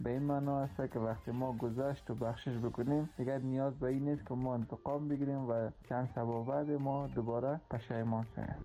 به این معنا است که وقتی ما گذشت و بخشش بکنیم دیگر نیاز به این نیست که ما انتقام بگیریم و چند سبب بعد ما دوباره پشیمان شویم.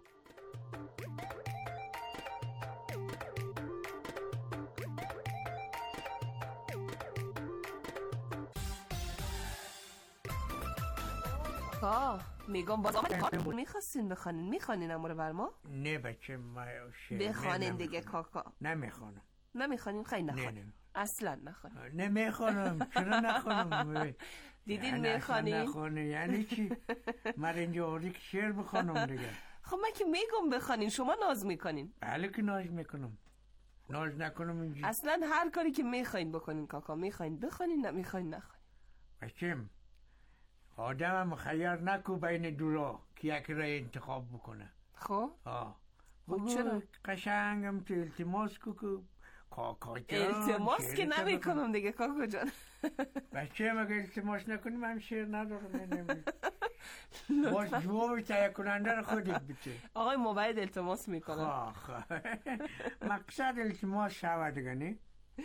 میگم باز آمد میخواستین بخوانین، میخوانین امور بر ما؟ نه بچه ما بخوانین دیگه کاکا. نمیخوانم. نمیخوانین؟ خیلی نخوانین. اصلا نخوانین. نمیخوانم. چرا نخوانم؟ دیدین میخوانین؟ نخوانه یعنی چی؟ من اینجا آوردی که شعر بخوانم دیگه. خب من که میگم بخوانین، شما ناز میکنین. بله که ناز میکنم. ناز نکنم اینجا. اصلا هر کاری که میخواین بکنین کاکا. میخواین بخوانین، نمیخواین نخوانین. بچم آدم مخیر نکو بین دو راه که یک راه انتخاب بکنه. خب چرا؟ قشنگم تو التماس کو کاکا جان. التماس که نمی کنم دیگه کاکا جان. بچه مگه التماس نکنیم هم شعر ندارم. باز جواب تهیه کننده رو خودت بچه. آقای موبایل التماس میکنم. مقصد التماس شود دیگه نه؟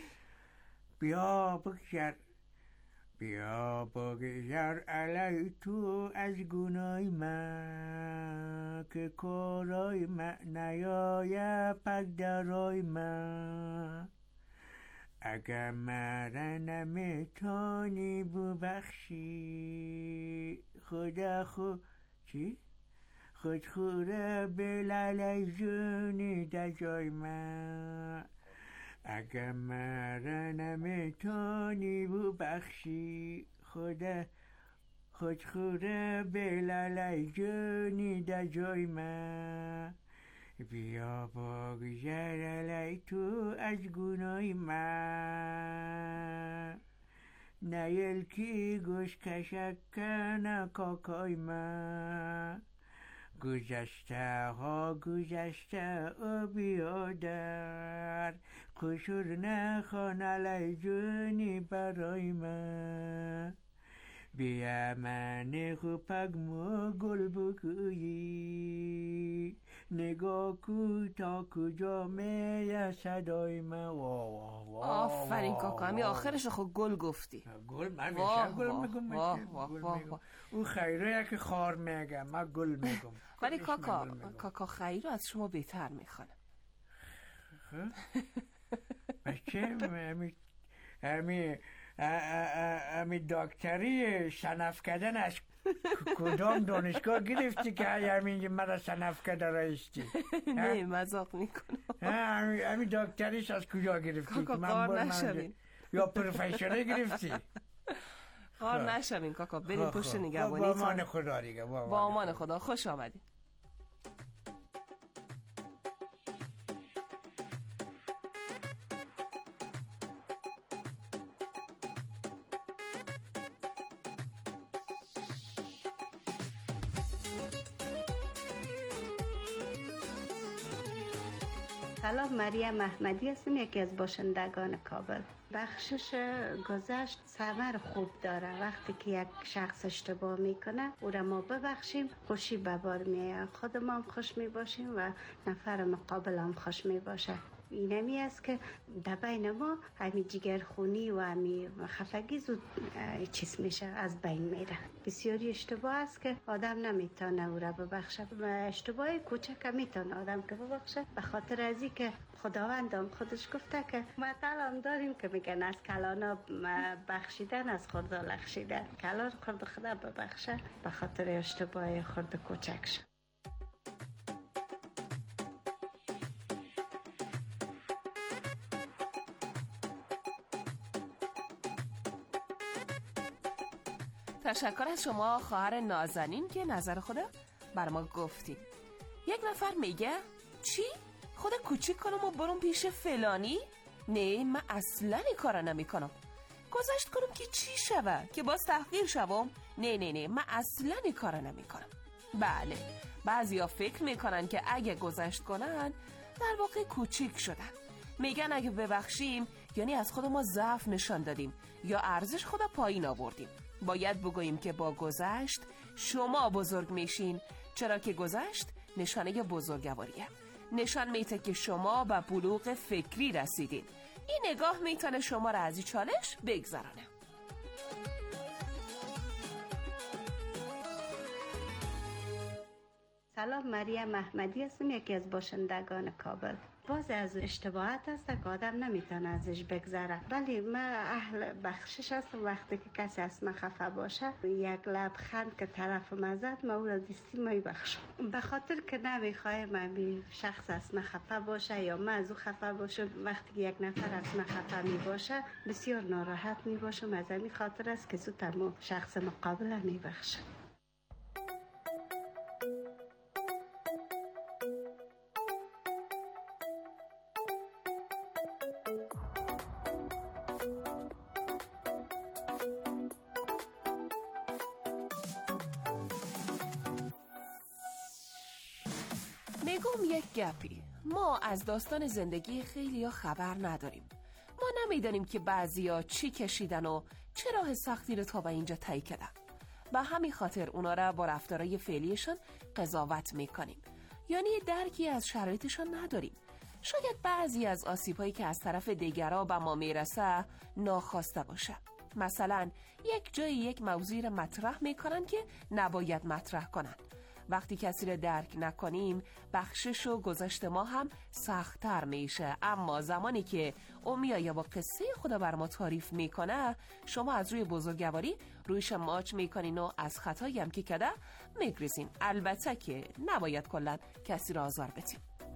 بیا بگذر علی تو از گناه من که کارای من نیاید پک درای من. اگر مرا نمیتونی ببخشی خدا خود خوره بلالی جونی در جای من. اگر مرا نمیتونی ببخشی خدا خود خوره بلالی جونی در جای من. بیا بگذر علی تو از گناه من نیل کی گوش کشک کنه کاکای من. گذشته او بیادر قشور نخوان علی جونی برای من. بیا من خوبک مو گل بگویی نگاه کو تا کجا میه صدای من. آفرین کاکا، همی آخرش خود گل گفتی. گل من میشه گل میگم. او خیره که خار میگم من گل میگم. ولی کاکا خیره از شما بهتر میخوانم. بچه امی دکتری شنف کردن از کدام دانشگاه گرفتی که همین مرا شنف کرده رایستی؟ نه مزاق میکنم. امی دکتریش از کجا گرفتی؟ کاکا قار نشوین. یا پروفیسوره گرفتی؟ قار نشوین کاکا، بریم پشت نگهبانی. با امان خدا دیگه. با امان خدا، خوش آمدید. سلام، مریم احمدی هستم، یکی از باشندگان کابل. بخشش گذشت ثمر خوب داره. وقتی که یک شخص اشتباه میکنه او را ما ببخشیم، خوشی به بار میاد، خود ما هم خوش میباشیم و نفر مقابل هم خوش میباشه. اینمی است که در بین ما همین جگرخونی و همین خفگی زود چیز میشه، از بین میره. بسیاری اشتباه است که آدم نمیتونه او را ببخشه. اشتباه کوچک میتونه آدم که ببخشه، به خاطر ازی که خداوند هم خودش گفته که مثل هم داریم که میگن از کلانا بخشیدن از خدا لخشیدن. کلان خود خدا ببخشه به خاطر اشتباه خود کوچکش. تشکر از شما خواهر نازنین که نظر خدا بر ما گفتین. یک نفر میگه چی؟ خدا کوچیک کنم و برم پیش فلانی؟ نه، من اصلا این کارا نمی کنم. گذشت کنم که چی شوه؟ که باز تحقیر شوم؟ نه من اصلا این کارا نمی کنم. بله، بعضیا فکر میکنن که اگه گذشت کنن در واقع کوچیک شدن. میگن اگه ببخشیم یعنی از خود ما ضعف نشان دادیم یا ارزش خدا پایین آوردیم. باید بگوییم که با گذشت شما بزرگ میشین، چرا که گذشت نشانه بزرگواریه. نشان میده که شما به بلوغ فکری رسیدین. این نگاه میتونه شما را از این چالش بگذرانه. سلام، مریم احمدی هستم، یکی از باشندگان کابل. باز از اشتباهات هست که آدم نمیتونه ازش بگذره، ولی من اهل بخشش هستم. وقتی که کسی از من خفه باشه، یک لبخند که طرف مزد، من او را دیستی میبخشم، به خاطر که نمیخواه من شخص از من خفه باشه یا من از او خفه باشم. وقتی که یک نفر از من خفه میباشه بسیار ناراحت میباشم. از همین خاطر است که زودتر شخص مقابل میبخشم. میگم یک گپی، ما از داستان زندگی خیلی ها خبر نداریم. ما نمیدانیم که بعضیا چی کشیدن و چه راه سختی رو تا به اینجا طی کردن. به همین خاطر اونا را با رفتارهای فعلیشان قضاوت میکنیم، یعنی درکی از شرایطشان نداریم. شاید بعضی از آسیب‌هایی که از طرف دیگرها به ما میرسه ناخواسته باشه. مثلا یک جای یک موضوعی را مطرح میکنن که نباید مطرح کنن. وقتی کسی را درک نکنیم، بخشش و گذشت ما هم سخت‌تر میشه. اما زمانی که او میایه با قصه خدا بر ما تعریف میکنه، شما از روی بزرگواری رویش ماچ میکنین و از خطایی هم که کده میگریزین. البته که نباید کلا کسی را آزار بدین.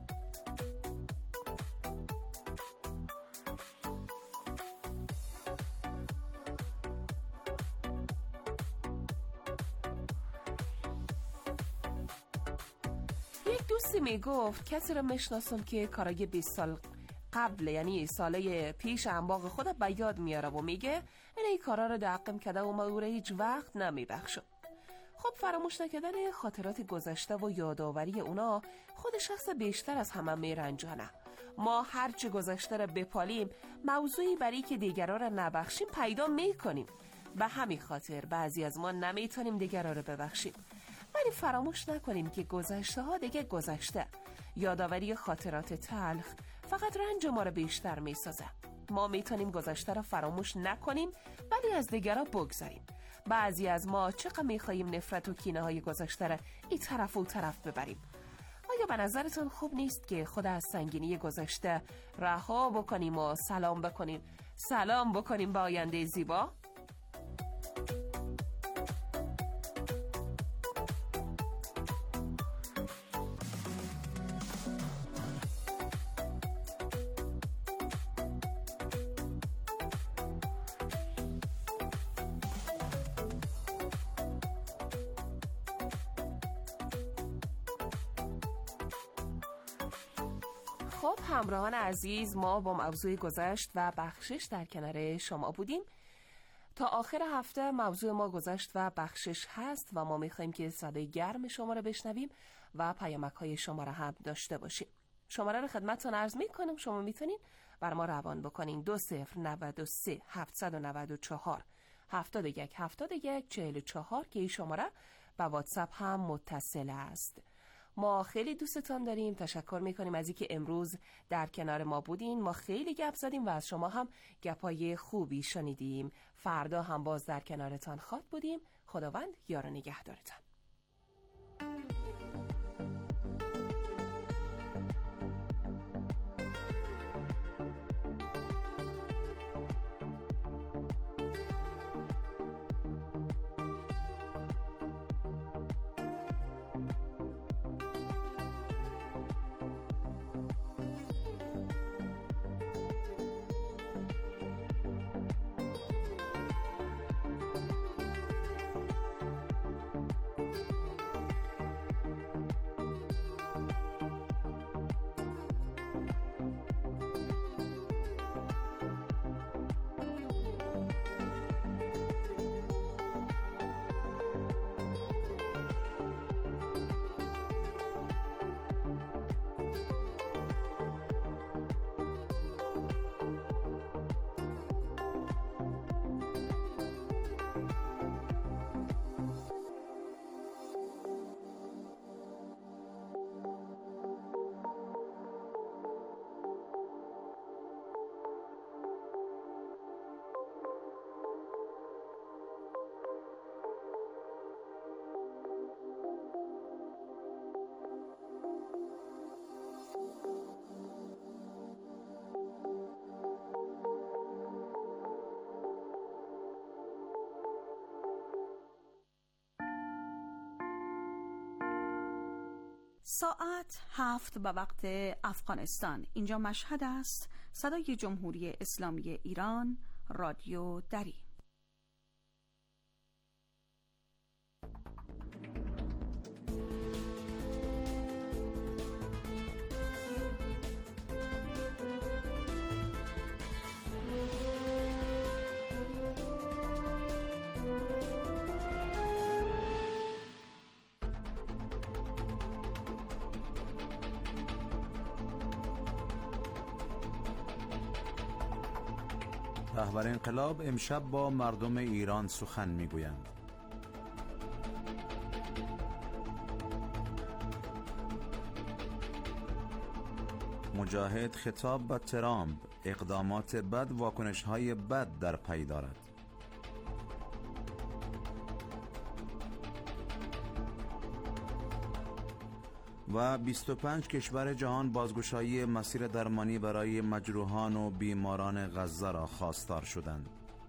دوستی میگفت کسی رو میشناسم که کارای 20 سال قبل، یعنی ساله پیش انباغ خود به یاد میاره و میگه این کارا رو دقم کده و ما او رو هیچ وقت نمیبخشم. خب فراموش نکردن خاطرات گذشته و یادآوری اونا خود شخص بیشتر از همه میرنجانه. ما هرچی گذشته رو بپالیم، موضوعی برای که دیگران رو نبخشیم پیدا میکنیم. به همین خاطر بعضی از ما نمیتونیم دیگران رو ببخشیم. ولی فراموش نکنیم که گذشته ها دیگه گذشته. یادآوری خاطرات تلخ فقط رنج ما رو بیشتر میسازه. ما میتونیم گذشته را فراموش نکنیم ولی از دیگرها بگذاریم. بعضی از ما چقدر میخواییم نفرت و کینه های گذشته را این طرف و اون طرف ببریم. آیا به نظرتون خوب نیست که خود از سنگینی گذشته رها بکنیم و سلام بکنیم به آینده زیبا؟ خب همراهان عزیز، ما با موضوع گذشت و بخشش در کنار شما بودیم. تا آخر هفته موضوع ما گذشت و بخشش هست و ما میخواییم که صدای گرم شما رو بشنویم و پیامک های شما رو هم داشته باشیم. شماره رو خدمتتون عرض میکنم، شما میتونین بر ما روان بکنین 2093 794 71 44 که این شماره با واتساپ هم متصل است. ما خیلی دوستتان داریم، تشکر میکنیم از اینکه امروز در کنار ما بودین. ما خیلی گپ زدیم و از شما هم گپای خوبی شنیدیم. فردا هم باز در کنارتان خواد بودیم. خداوند یار و نگهدارتان. ساعت 7 به وقت افغانستان. اینجا مشهد است. صدای جمهوری اسلامی ایران، رادیو دری. رهبر انقلاب امشب با مردم ایران سخن میگویند. مجاهد خطاب به ترامپ: اقدامات بد واکنش‌های بد در پی دارد. و 25 کشور جهان بازگشایی مسیر درمانی برای مجروحان و بیماران غزه را خواستار شدند.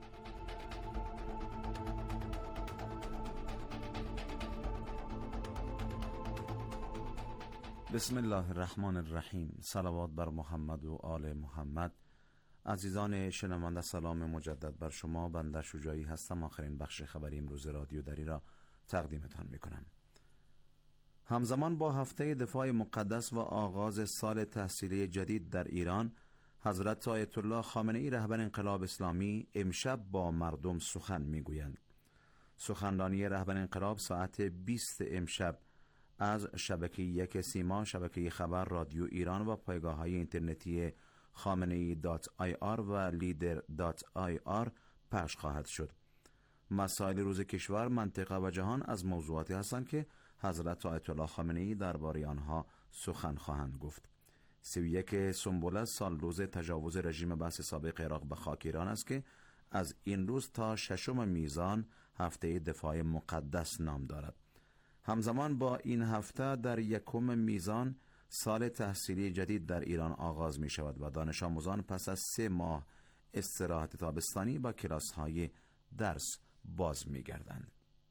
بسم الله الرحمن الرحیم. صلوات بر محمد و آل محمد. عزیزان شنونده، سلام مجدد بر شما. بنده شجاعی هستم. آخرین بخش خبری امروز رادیو دری را تقدیمتان میکنم. همزمان با هفته دفاع مقدس و آغاز سال تحصیلی جدید در ایران، حضرت آیت الله خامنه‌ای رهبر انقلاب اسلامی امشب با مردم سخن میگویند. سخنرانی رهبر انقلاب ساعت 20 امشب از شبکه 1 سیما، شبکه خبر رادیو ایران و پایگاه‌های اینترنتی خامنه‌ای.ir و لیدر.ir پخش خواهد شد. مسائل روز کشور، منطقه و جهان از موضوعاتی هستند که حضرت آیت الله خامنه‌ای درباره آنها سخن خواهند گفت. 31 سنبله سال روز تجاوز رژیم بعث سابق عراق به خاک ایران است که از این روز تا 6 میزان هفته دفاع مقدس نام دارد. همزمان با این هفته در 1 میزان سال تحصیلی جدید در ایران آغاز می شود و دانش آموزان پس از 3 ماه استراحت تابستانی با کلاس های درس باز می گردند.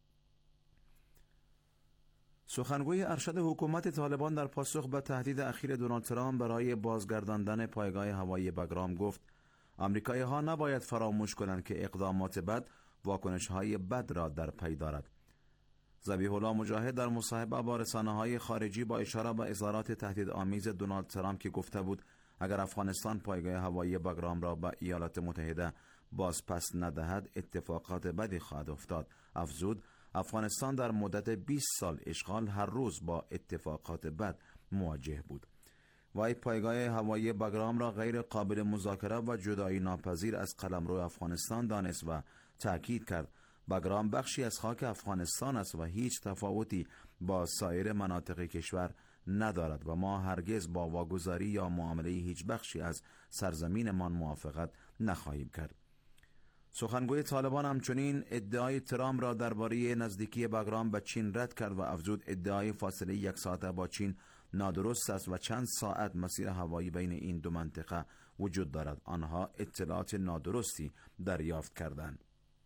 سخنگوی ارشد حکومت طالبان در پاسخ به تهدید اخیر دونالد ترامپ برای بازگرداندن پایگاه هوایی بگرام گفت: آمریکایی ها نباید فراموش کنند که اقدامات بد واکنش های بد را در پی دارد. ذبیح الله مجاهد در مصاحبه با رسانه‌های خارجی با اشاره به اظهارات تهدیدآمیز دونالد ترامپ که گفته بود اگر افغانستان پایگاه هوایی بگرام را به ایالات متحده باز پس ندهد اتفاقات بدی خواهد افتاد، افزود افغانستان در مدت 20 سال اشغال هر روز با اتفاقات بد مواجه بود. وی پایگاه هوایی بگرام را غیر قابل مذاکره و جدایی ناپذیر از قلمرو افغانستان دانست و تأکید کرد بگرام بخشی از خاک افغانستان است و هیچ تفاوتی با سایر مناطق کشور ندارد و ما هرگز با واگذاری یا معامله هیچ بخشی از سرزمینمان موافقت نخواهیم کرد. سخنگوی طالبان همچنین ادعای ترامپ را درباره نزدیکی بگرام به چین رد کرد و افزود ادعای فاصله 1 ساعته با چین نادرست است و چند ساعت مسیر هوایی بین این دو منطقه وجود دارد. آنها اطلاعات نادرستی دریافت کردند.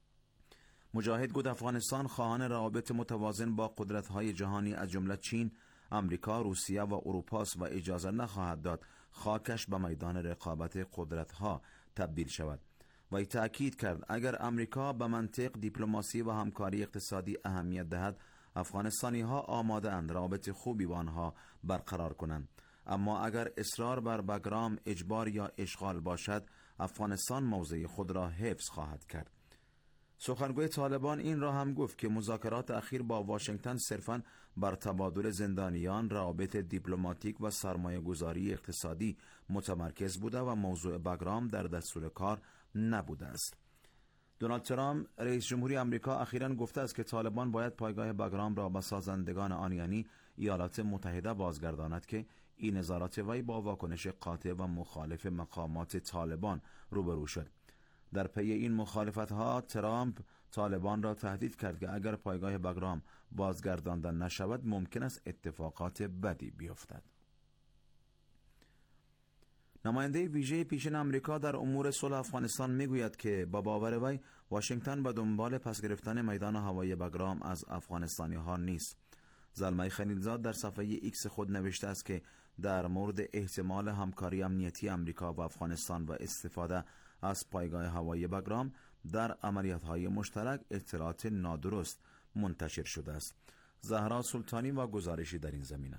مجاهد گفت افغانستان خواهان روابط متوازن با قدرت‌های جهانی از جمله چین، آمریکا، روسیه و اروپا است و اجازه نخواهد داد خاکش به میدان رقابت قدرت‌ها تبدیل شود. و تأکید کرد اگر آمریکا به منطق دیپلماسی و همکاری اقتصادی اهمیت دهد، افغانستانی ها آماده اند روابط خوبی با آنها برقرار کنند. اما اگر اصرار بر بگرام اجبار یا اشغال باشد، افغانستان موضع خود را حفظ خواهد کرد. سخنگوی طالبان این را هم گفت که مذاکرات اخیر با واشنگتن صرفاً بر تبادل زندانیان، روابط دیپلماتیک و سرمایه‌گذاری اقتصادی متمرکز بوده و موضوع بگرام در دستور کار نبوده است. دونالد ترامپ رئیس جمهوری آمریکا اخیراً گفته است که طالبان باید پایگاه بگرام را به سازندگان آن یعنی ایالات متحده بازگرداند که این نظارات وی با واکنش قاطع و مخالف مقامات طالبان روبرو شد. در پی این مخالفت‌ها ترامپ طالبان را تهدید کرد که اگر پایگاه بگرام بازگردانده نشود ممکن است اتفاقات بدی بیفتد. نماینده ویژه پیشین آمریکا در امور صلح افغانستان میگوید که با باور وی واشنگتن به دنبال پس گرفتن میدان هوایی بگرام از افغانستانی ها نیست. زلمه خلیلزاد در صفحه ایکس خود نوشته است که در مورد احتمال همکاری امنیتی امریکا و افغانستان و استفاده از پایگاه هوایی بگرام در عملیات‌های مشترک اطلاعات نادرست منتشر شده است. زهرا سلطانی و گزارشی در این زمینه.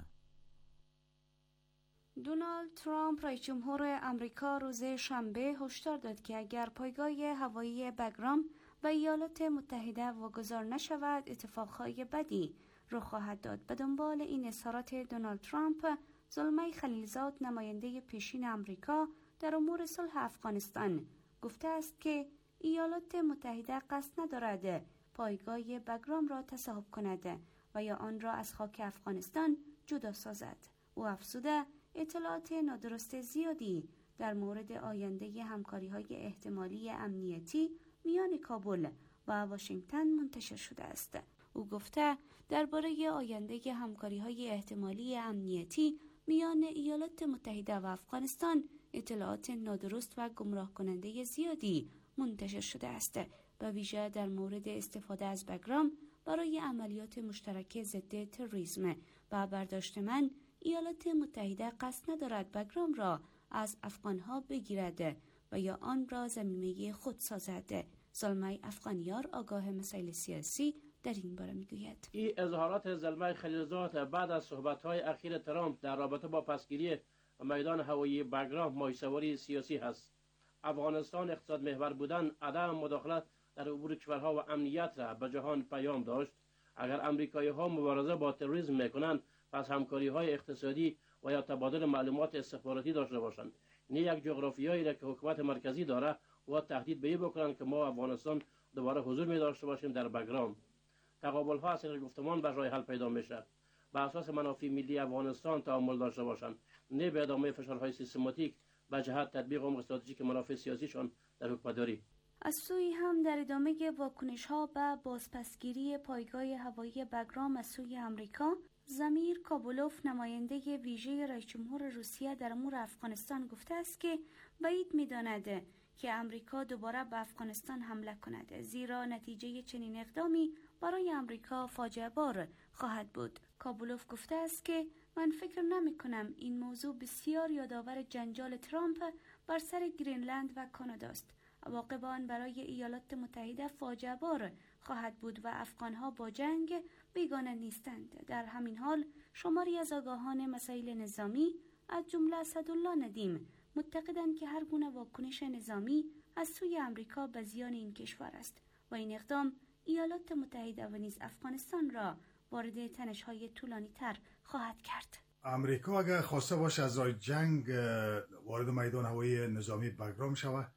دونالد ترامپ رئیس جمهور آمریکا روز شنبه هشدار داد که اگر پایگاه هوایی بگرام و ایالات متحده واگذار نشود اتفاقهای بدی رخ خواهد داد. به دنبال این اظهارات دونالد ترامپ، زلمه خلیلزاد نماینده پیشین آمریکا در امور صلح افغانستان گفته است که ایالات متحده قصد ندارد پایگاه بگرام را تصاحب کند و یا آن را از خاک افغانستان جدا سازد. او افزوده اطلاعات نادرست زیادی در مورد آینده همکاری‌های احتمالی امنیتی میان کابل و واشنگتن منتشر شده است. او گفته درباره آینده همکاری‌های احتمالی امنیتی میان ایالات متحده و افغانستان اطلاعات نادرست و گمراه کننده زیادی منتشر شده است، به ویژه در مورد استفاده از بگرام برای عملیات مشترک ضد تروریسم. و برداشت من، ایالات متحده قصد ندارد بگرام را از افغانها بگیرد و یا آن را ضمیمه خود سازد. زلمه افغانیار آگاه مسائل سیاسی در این باره میگوید: این اظهارات زلمه خلیلزاد بعد از صحبت‌های اخیر ترامپ در رابطه با پسگیری میدان هوایی بگرام مایه‌سواری سیاسی هست. افغانستان اقتصاد محور بودن، عدم مداخلت در امور کشورها و امنیت را به جهان پیام داشت. اگر امریکایی‌ها مبارزه با تروریسم میکنند، پس همکاری‌های اقتصادی و یا تبادل معلومات استخباراتی داشته باشند. نه یک جغرافیایی را که حکومت مرکزی داره و تهدید به این بکنند که ما افغانستان دوباره حضور می داشته باشیم در بگرام. تقابل‌ها از این گفتمان بر راه حل پیدا میشه. به اساس منافع ملی افغانستان تعامل داشته باشند، نه به ادامه فشارهای سیستماتیک به جهت تطبیق امور استراتژیک منافع سیاسیشان در حکومتداری. از سوی هم در ادامه واکنش‌ها به بازپسگیری پایگاه هوایی بگرام از سوی آمریکا، زمیر کابولوف نماینده ویژه رئیس جمهور روسیه در امور افغانستان گفته است که بعید می‌داند که امریکا دوباره به افغانستان حمله کند، زیرا نتیجه چنین اقدامی برای امریکا فاجعه بار خواهد بود. کابولوف گفته است که من فکر نمی کنم این موضوع بسیار یادآور جنجال ترامپ بر سر گرینلند و کانادا است. عواقب آن برای ایالات متحده فاجعه بار خواهد بود و افغانها با جنگ بیگانه نیستند. در همین حال شماری از آگاهان مسائل نظامی از جمله اسدالله ندیم معتقدند که هر گونه واکنش نظامی از سوی امریکا به زیان این کشور است و این اقدام ایالات متحده و نیز افغانستان را وارد تنش‌های طولانی‌تر خواهد کرد. امریکا اگر خواسته باشه از راه جنگ وارد میدان هوایی نظامی بگرام شود،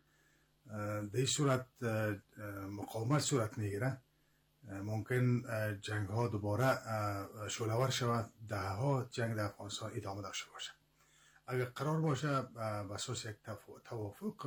در این صورت مقاومت صورت میگیره، ممکن جنگ ها دوباره شعله‌ور شود، دهها جنگ در افغانستان ادامه داشته باشه. اگر قرار باشه به اساس یک توافق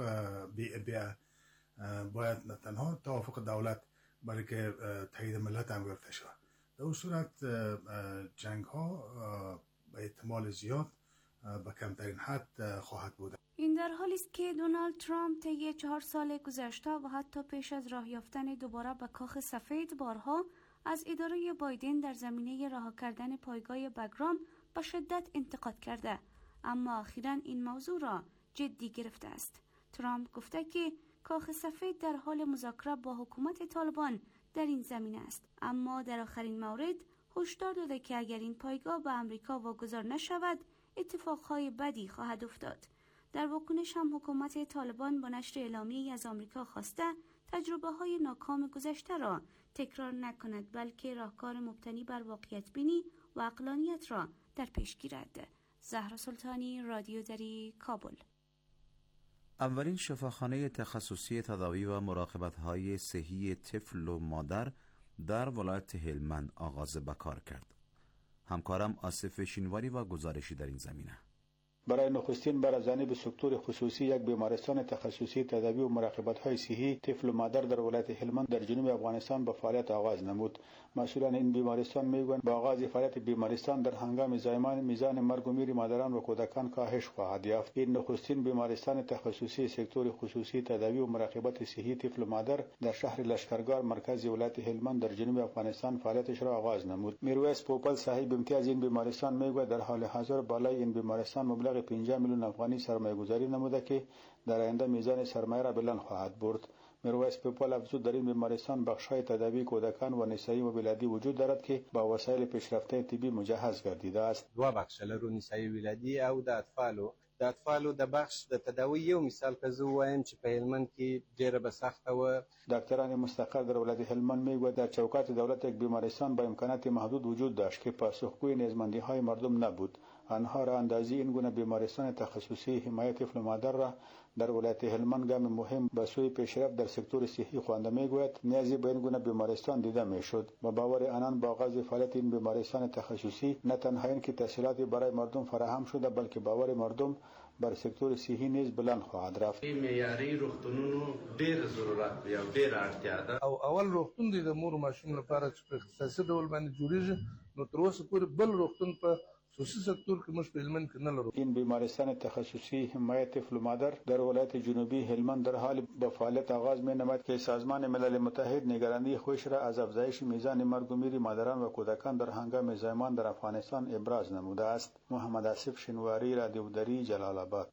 باید نه تنها توافق دولت بلکه تایید ملت هم گرفته شود. در اون صورت جنگ ها به احتمال زیاد به کمترین حد خواهد بود. این در حالی است که دونالد ترامپ طی 4 سال گذشته و حتی پیش از راه یافتن دوباره به کاخ سفید بارها از اداره بایدن در زمینه رها کردن پایگاه بگرام به شدت انتقاد کرده، اما اخیراً این موضوع را جدی گرفته است. ترامپ گفته که کاخ سفید در حال مذاکره با حکومت طالبان در این زمینه است، اما در آخرین مورد هشدار داده که اگر این پایگاه به امریکا واگذار نشود اتفاقهای بدی خواهد افتاد. در واکنش هم حکومت طالبان با نشر اعلامیه‌ای از آمریکا خواسته تجربه‌های ناکام گذشته را تکرار نکند، بلکه راهکار مبتنی بر واقعیت بینی و عقلانیت را در پیش گیرد. زهرا سلطانی، رادیو دری، کابل. اولین شفاخانه تخصصی تداوی و مراقبت‌های صحی طفل و مادر در ولایت هلمند آغاز به کار کرد. همکارم آصف شینواری و گزارشی در این زمینه. برای نخستین بار از جانب سکتور خصوصی یک بیمارستان تخصصی تداوی و مراقبت‌های صحی طفل و مادر در ولایت هلمند در جنوب افغانستان به فعالیت آغاز نمود. مسئولان این بیمارستان میگویند با آغاز فعالیت بیمارستان در هنگام زایمان میزان مرگ و میر مادران و کودکان کاهش خواهد یافت. این نخستین بیمارستان تخصصی سکتور خصوصی تداوی و مراقبت صحی طفل و مادر در شهر لشکرگاه مرکز ولایت هلمند در جنوب افغانستان فعالیتش را آغاز نمود. میرویس پوپل صاحب امتیاز این بیمارستان میگوید در حال حاضر بالای این بیمارستان مبلغ 50 میلیون افغانی سرمایه‌گذاری نموده که در آینده میزان سرمایه را بلند خواهد برد. میرویس پوپل افزود در این بیمارستان بخش‌های تداوی کودکان و نسایی و ولادی وجود دارد که با وسایل پیشرفته طبی مجهز گردیده است. دو بخش لرو نسایی ولادي او د اطفالو د بخش د تداوی یو مثال که زه وایم چې په هلمند کې ډیره به سخته و. دکتران مستقر در ولایت هلمند میگوید در چوکات دولت یک بیمارستان با امکانات محدود وجود داشت که پاسخگوی نیازمندی‌های مردم نبود. آنها را اندازی این گونه بیمارستان تخصصی حمایت طفل و مادر را در ولایت هلمند گام مهم به سوی پیشرفت در سکتور صحی خوانده میگوید. نیازی به این گونه بیمارستان دیده میشد. با باور آنان با آغاز فعالیت این بیمارستان تخصصی نه تنها اینکه تسهیلاتی برای مردم فراهم شده بلکه باور مردم بر سکتور صحی نیز بلند خواهد رفت. معیاري روغتونونو ډیر ضرورت دی او ډیر اړتیا ده. او اول روغتون دی د مور او ماشوم لپاره چې په اختصاصي ډول باندې جوړیږي، نو تر اوسه پورې بل روغتون په خصوصی سکتور که مش په هلمند کې نه لرو. این بیمارستان تخصصی حمایت طفل و مادر در ولایت جنوبی هلمند در حال به فعالیت آغاز می نماید که سازمان ملل متحد نگرانی خودش را از افزایش میزان مرگ و میر مادران و کودکان در هنگام زایمان در افغانستان ابراز نموده است. محمد آصف شنواری، رادیو دری، جلال آباد.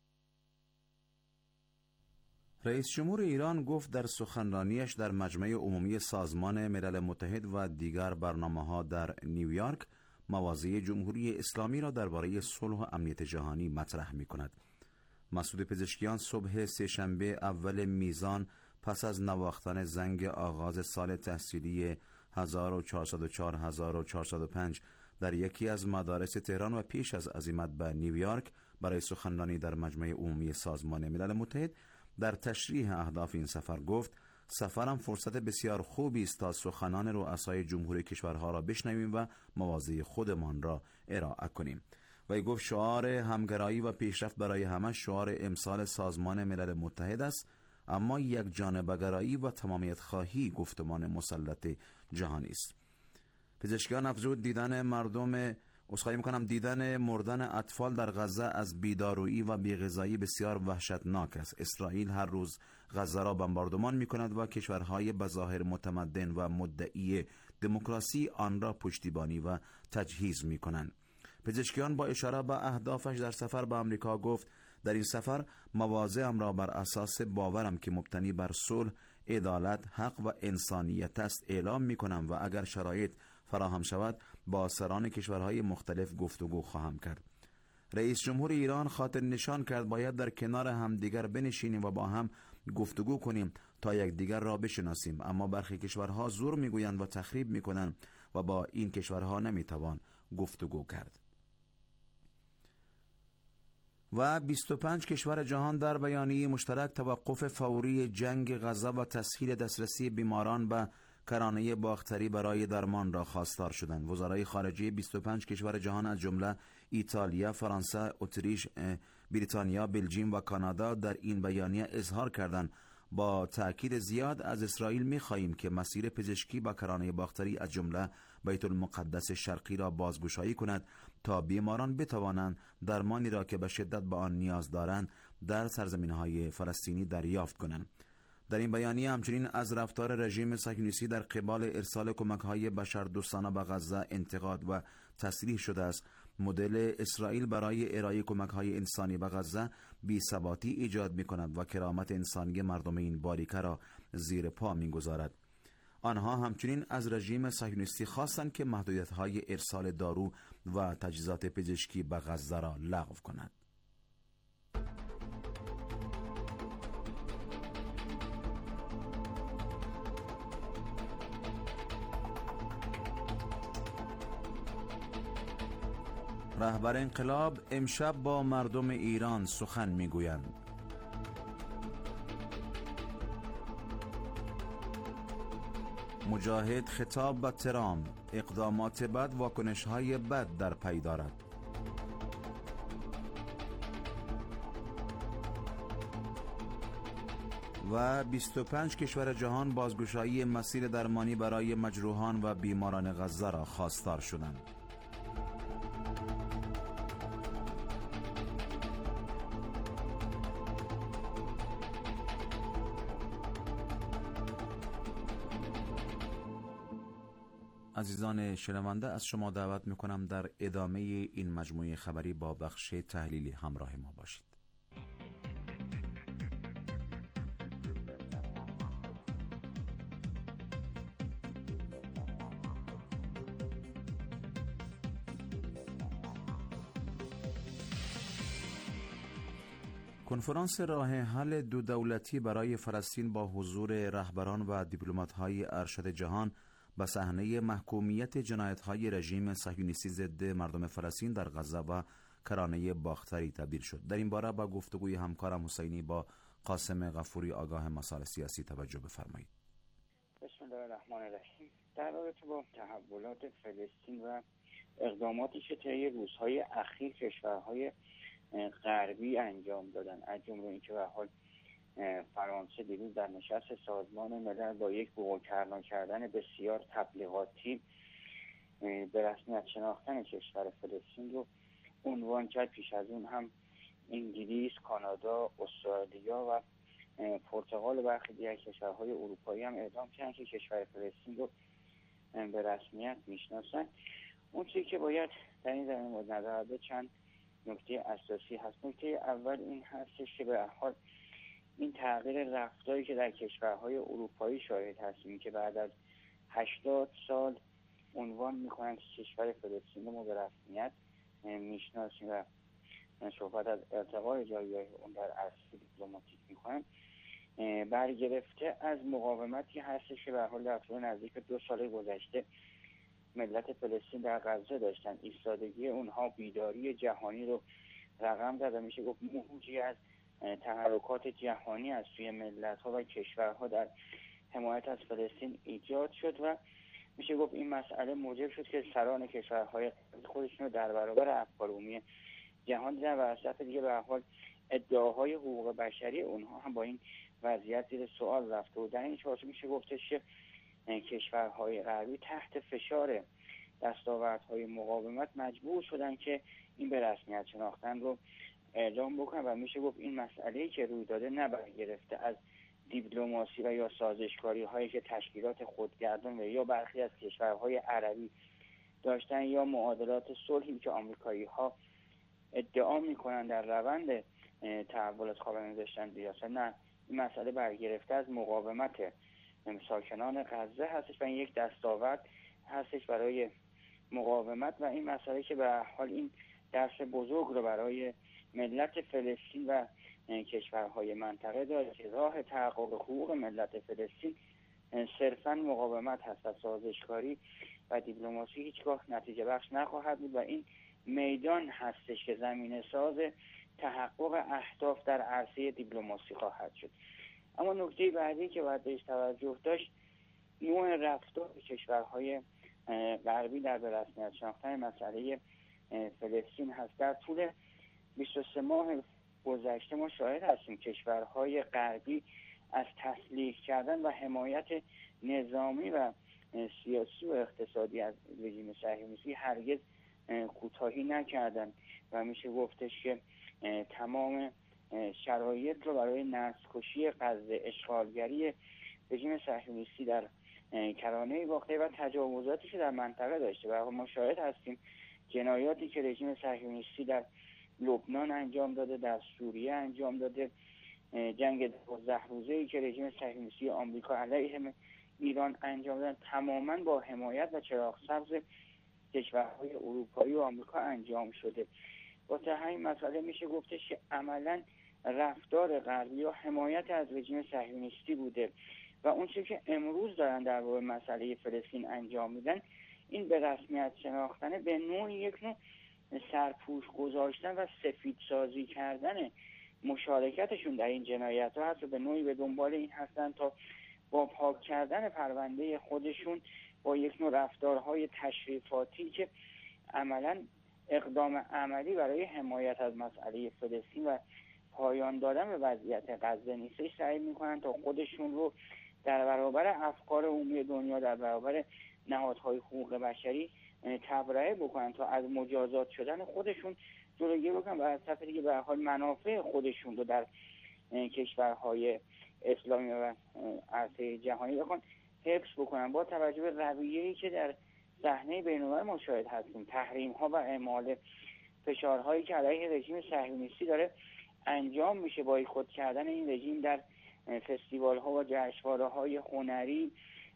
رئیس جمهور ایران گفت در سخنرانیش در مجمع عمومی سازمان ملل متحد و دیگر برنامه‌ها در نیویورک مواضع جمهوری اسلامی را درباره صلح و امنیت جهانی مطرح می-کند. مسعود پزشکیان صبح سه‌شنبه اول میزان پس از نواختن زنگ آغاز سال تحصیلی 1404-1405 در یکی از مدارس تهران و پیش از عزیمت به نیویورک برای سخنرانی در مجمع عمومی سازمان ملل متحد در تشریح اهداف این سفر گفت: سفرم فرصت بسیار خوبی است تا سخنان رؤسای جمهوری کشورها را بشنویم و مواضع خودمان را ارائه کنیم. و گفت شعار همگرایی و پیشرفت برای همه شعار امسال سازمان ملل متحد است، اما یک جانبه‌گرایی و تمامیت خواهی گفتمان مسلط جهانی است. پزشکیان افزود دیدن مردن اطفال در غزه از بیدارویی و بیغذایی بسیار وحشتناک است. اسرائیل هر روز غزه را بمباردمان می‌کند و کشورهای بظاهر متمدن و مدعی دموکراسی آن را پشتیبانی و تجهیز می‌کنند. پزشکیان با اشاره به اهدافش در سفر به آمریکا گفت: در این سفر مواضعم را بر اساس باورم که مبتنی بر صلح، عدالت، حق و انسانیت است اعلام می‌کنم و اگر شرایط فراهم شود با سران کشورهای مختلف گفتگو خواهم کرد. رئیس جمهور ایران خاطر نشان کرد باید در کنار همدیگر بنشینیم و با هم گفتگو کنیم تا یکدیگر را بشناسیم، اما برخی کشورها زور میگویند و تخریب میکنند و با این کشورها نمیتوان گفتگو کرد. و 25 کشور جهان در بیانیه مشترک توقف فوری جنگ غزه و تسهیل دسترسی بیماران به کرانه باختری برای درمان را خواستار شدند. وزرای خارجه 25 کشور جهان از جمله ایتالیا، فرانسه، اتریش، بریتانیا، بلژیم و کانادا در این بیانیه اظهار کردند با تأکید زیاد از اسرائیل می‌خواهیم که مسیر پزشکی با کرانه باختری از جمله بیت المقدس شرقی را بازگشایی کند تا بیماران بتوانند درمانی را که به شدت به آن نیاز دارند در سرزمین‌های فلسطینی دریافت کنند. در این بیانیه همچنین از رفتار رژیم صهیونیستی در قبال ارسال کمک‌های بشردوستانه به غزه انتقاد و تصریح شده است. مدل اسرائیل برای ارائه کمک‌های انسانی به غزه بی‌ثباتی ایجاد می‌کند و کرامت انسانی مردم این باریکه را زیر پا می‌گذارد. آنها همچنین از رژیم صهیونیستی خواستند که محدودیت‌های ارسال دارو و تجهیزات پزشکی به غزه را لغو کند. رهبر انقلاب امشب با مردم ایران سخن میگویند. مجاهد خطاب به ترامپ: اقدامات بد واکنش‌های بد در پی دارد. و 25 کشور جهان بازگشایی مسیر درمانی برای مجروحان و بیماران غزه را خواستار شدند. عزیزان شنونده، از شما دعوت میکنم در ادامه این مجموعه خبری با بخش تحلیلی همراه ما باشید. کنفرانس راه حل دو دولتی برای فلسطین با حضور رهبران و دیپلمات‌های ارشد جهان به صحنه محکومیت جنایت‌های رژیم صهیونیستی ضد مردم فلسطین در غزه و کرانه باختری تبدیل شد. در این باره با گفتگوی همکارم حسینی با قاسم غفوری آگاه مسائل سیاسی توجه بفرمایید. بسم الله الرحمن الرحیم. در رابطه با تحولات فلسطین و اقداماتی که طی روزهای اخیر کشورهای غربی انجام دادن، از جمله اینکه به حال فرانسه دیروز در نشست سازمان ملل با یک بوق‌کرنا کردن بسیار تبلیغاتی به رسمیت شناختن کشور فلسطین رو عنوان کرد. پیش از اون هم انگلیس، کانادا، استرالیا و پرتغال و برخی دیگر کشورهای اروپایی هم اعلام کردن که کشور فلسطین رو به رسمیت میشناسن. اون چیزی که باید در این زمینه مورد نظر بگیریم چند نکته اساسی هست. نکته اول این هستش که به هر حال این تغییر رفتاری که در کشورهای اروپایی شاهد هستیم که بعد از 80 سال عنوان میکنن که کشور فلسطین رو به رسمیت میشناسیم و صحبت از ارتقای جایگاه اون در عرصه دیپلماتیک میکنن، برگرفته از مقاومتی هستش که به هر حال در طول نزدیک 2 سال گذشته ملت فلسطین در غزه داشتن. ایستادگی اونها بیداری جهانی رو رقم زد و میشه گفت موجی از تحرکات جهانی از سوی ملت‌ها و کشورها در حمایت از فلسطین ایجاد شد و میشه گفت این مسئله موجب شد که سران کشورهای خودشون رو در برابر افکار عمومی جهان دیدن و از طرف دیگه به هر حال ادعاهای حقوق بشری اونها هم با این وضعیت زیر سوال رفته و در این چارچوب میشه گفتش که کشورهای غربی تحت فشار دستاوردهای مقاومت مجبور شدن که این به رسمیت شناختن رو اعلام بکنن و میشه گفت این مسئله‌ای که روی داده نه برگرفته از دیپلماسی و یا سازشکاری هایی که تشکیلات خودگردان و یا برخی از کشورهای عربی داشتن یا معادلات صلحی که آمریکایی ها ادعا میکنن در روند تحولات خاورمیانه داشتن ریاست. نه، این مسئله برگرفته از مقاومت ساکنان غزه هستش و این یک دستاورد هستش برای مقاومت و این مسئله که به حال این درس بزرگ رو برای ملت فلسطین و کشورهای منطقه داره که راه تحقق حقوق ملت فلسطین صرفاً مقاومت هست و سازشکاری و دیپلماسی هیچگاه نتیجه بخش نخواهد بود و این میدان هستش که زمینه ساز تحقق اهداف در عرصه دیپلماسی خواهد شد. اما نکته بعدی که باید بهش توجه داشت نوع رفتار کشورهای غربی در به رسمیت شناختن مسئله فلسطین هست. در طول 23 ماه گذشته ما شاهد هستیم کشورهای غربی از تسلیح کردن و حمایت نظامی و سیاسی و اقتصادی از رژیم صهیونیستی هرگز کوتاهی نکردن و میشه گفتش که تمام شرایط رو برای نسل‌کشی غزه، اشغالگری رژیم صهیونیستی در کرانه باختری و تجاوزاتی که در منطقه داشته و ما شاهد هستیم جنایاتی که رژیم صهیونیستی در لبنان انجام داده، در سوریه انجام داده، جنگ 12 روزه‌ای که رژیم صهیونیستی آمریکا علیه ایران انجام دادن تماما با حمایت و چراغ سبز کشورهای اروپایی و آمریکا انجام شده. واسه همین مسئله میشه گفتش که عملاً رفتار غربی و حمایت از رژیم صهیونیستی بوده و اون چیزی که امروز دارن در مورد مسئله فلسطین انجام میدن این به رسمیت شناختن به نوعی یک نوع سرپوش گذاشتن و سفید سازی کردن مشارکتشون در این جنایت ها هست و به نوعی به دنبال این هستن تا با پاک کردن پرونده خودشون با یک نوع رفتارهای تشریفاتی که عملاً اقدام عملی برای حمایت از مسئله فلسطین و پایان دادن به وضعیت غزه نیستش، سعی میکنن تا خودشون رو در برابر افکار عمومی دنیا، در برابر نهادهای حقوق بشری تبرئه بکنن تا از مجازات شدن خودشون جلوگیری بکنن و از طرف دیگه به هر حال منافع خودشون رو در کشورهای اسلامی و عرصه جهانی بخوان حفظ بکنن. با توجه به رویه‌ای که در صحنه بین‌المللی مشاهد هستیم، تحریم‌ها و اعمال فشارهایی که علیه رژیم صهیونیستی داره انجام میشه، بایکوت کردن این رژیم در فستیوال‌ها و جشنواره‌های هنری،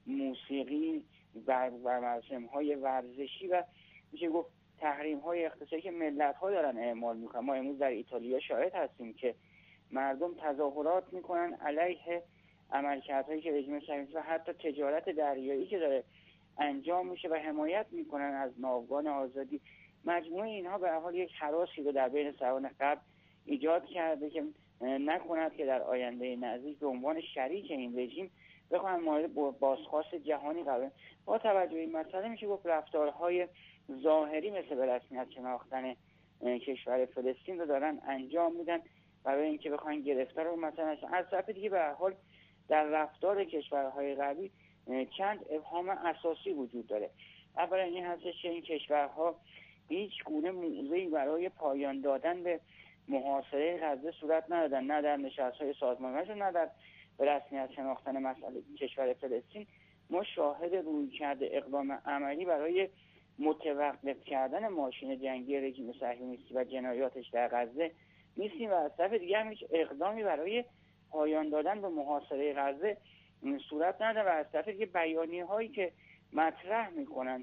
موسیقی و مراسم‌های ورزشی و میشه گفت تحریم‌های اقتصادی که ملت‌ها دارن اعمال میکنن. ما امروز در ایتالیا شاهد هستیم که مردم تظاهرات میکنن علیه عملکردهایی که رژیم صهیونیستی و حتی تجارت دریایی که داره انجام میشه و حمایت میکنن از ناوگان آزادی. مجموعه اینها به هر حال یک هراسی رو در بین سران غرب ایجاد کرده که نکند که در آینده نزدیک به عنوان شریک این رژیم بخواهند مورد بازخواست جهانی قرار. با توجه به این مسئله میشه گفت رفتارهای ظاهری مثل به رسمیت شناختن کشور فلسطین رو دارن انجام میدن برای اینکه بخواین گرفتار رو مثلا از طرف دیگه به هر حال در رفتار کشورهای غربی چند ابهام اساسی وجود داره. اولا این هستش که این کشورها هیچ گونه موضعی برای پایان دادن به محاصره غزه صورت ندادن، نه در نشست‌های سازمان ملل نه در رسمیت شناختن مسئله کشور فلسطین. ما شاهد رویکرد اقدام عملی برای متوقف کردن ماشین جنگی رژیم صهیونیستی و جنایاتش در غزه نیستیم و از طرف دیگه هم هیچ اقدامی برای پایان دادن به محاصره غزه صورت نداره و از طرف دیگه بیانیه‌هایی که مطرح میکنن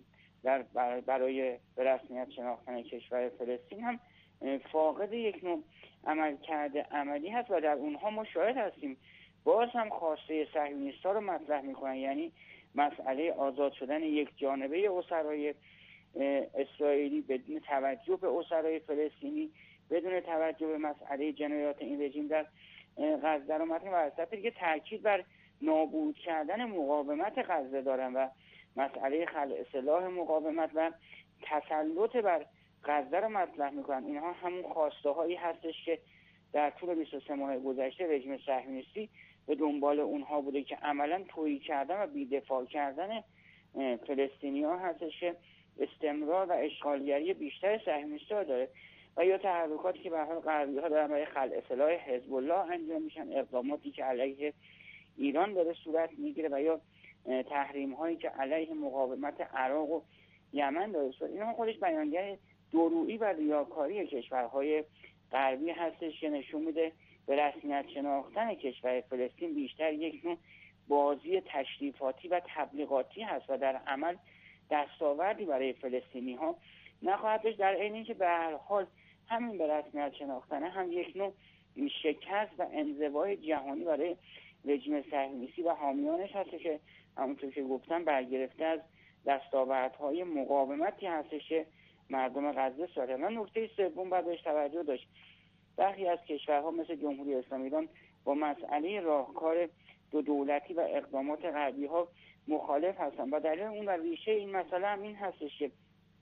برای رسمیت شناختن کشور فلسطین هم فاقد یک نوع عملکرد عملی هست و در اونها ما شاهد هستیم باز هم خواسته صهیونیست‌ها رو مطرح میکنن، یعنی مسئله آزاد شدن یک جانبه اسرای اسرائیلی بدون توجه به اسرای فلسطینی، بدون توجه به مسئله جنایات این رژیم در غزه رو مطرح و از طرف دیگه تاکید بر نابود کردن مقاومت غزه دارن و مسئله خلع سلاح مقاومت و تسلط بر غزه رو مطرح میکنن. اینها همون خواسته هایی هستش که در طول 23 ماه گذشته رژیم صهیونیستی به دنبال اونها بوده که عملا تویی کردن و بی‌دفاع کردن فلسطینی‌ها هستش که استمرار و اشغالگری بیشتر صهیونیست‌ها داره و یا تحرکاتی که به هر حال غربی‌ها دارن برای خلع سلاح حزب الله انجام میشن، اقداماتی که علیه ایران داره صورت میگیره و یا تحریم‌هایی که علیه مقاومت عراق و یمن داره صورت. اینها خودش بیانگر دورویی و ریاکاری کشورهای غربی هستش که نشون میده به رسمیت شناختن کشور فلسطین بیشتر یک نوع بازی تشریفاتی و تبلیغاتی هست و در عمل دستاوردی برای فلسطینی ها نخواهد داشت، در عین اینکه به هر حال همین به رسمیت شناختن هم یک نوع شکست و انزوای جهانی برای رژیم صهیونیستی و حامیانش هست که همونطور که گفتم برگرفته از دستاوردهای مقاومتی هستش که مردم غزه ساختن. نکته سوم باید بهش توجه داشت، برخی از کشورها مثل جمهوری اسلامی ایران با مسئله راهکار دو دولتی و اقدامات غربی ها مخالف هستند و دلیل اون و ریشه این مسئله هم این هستش که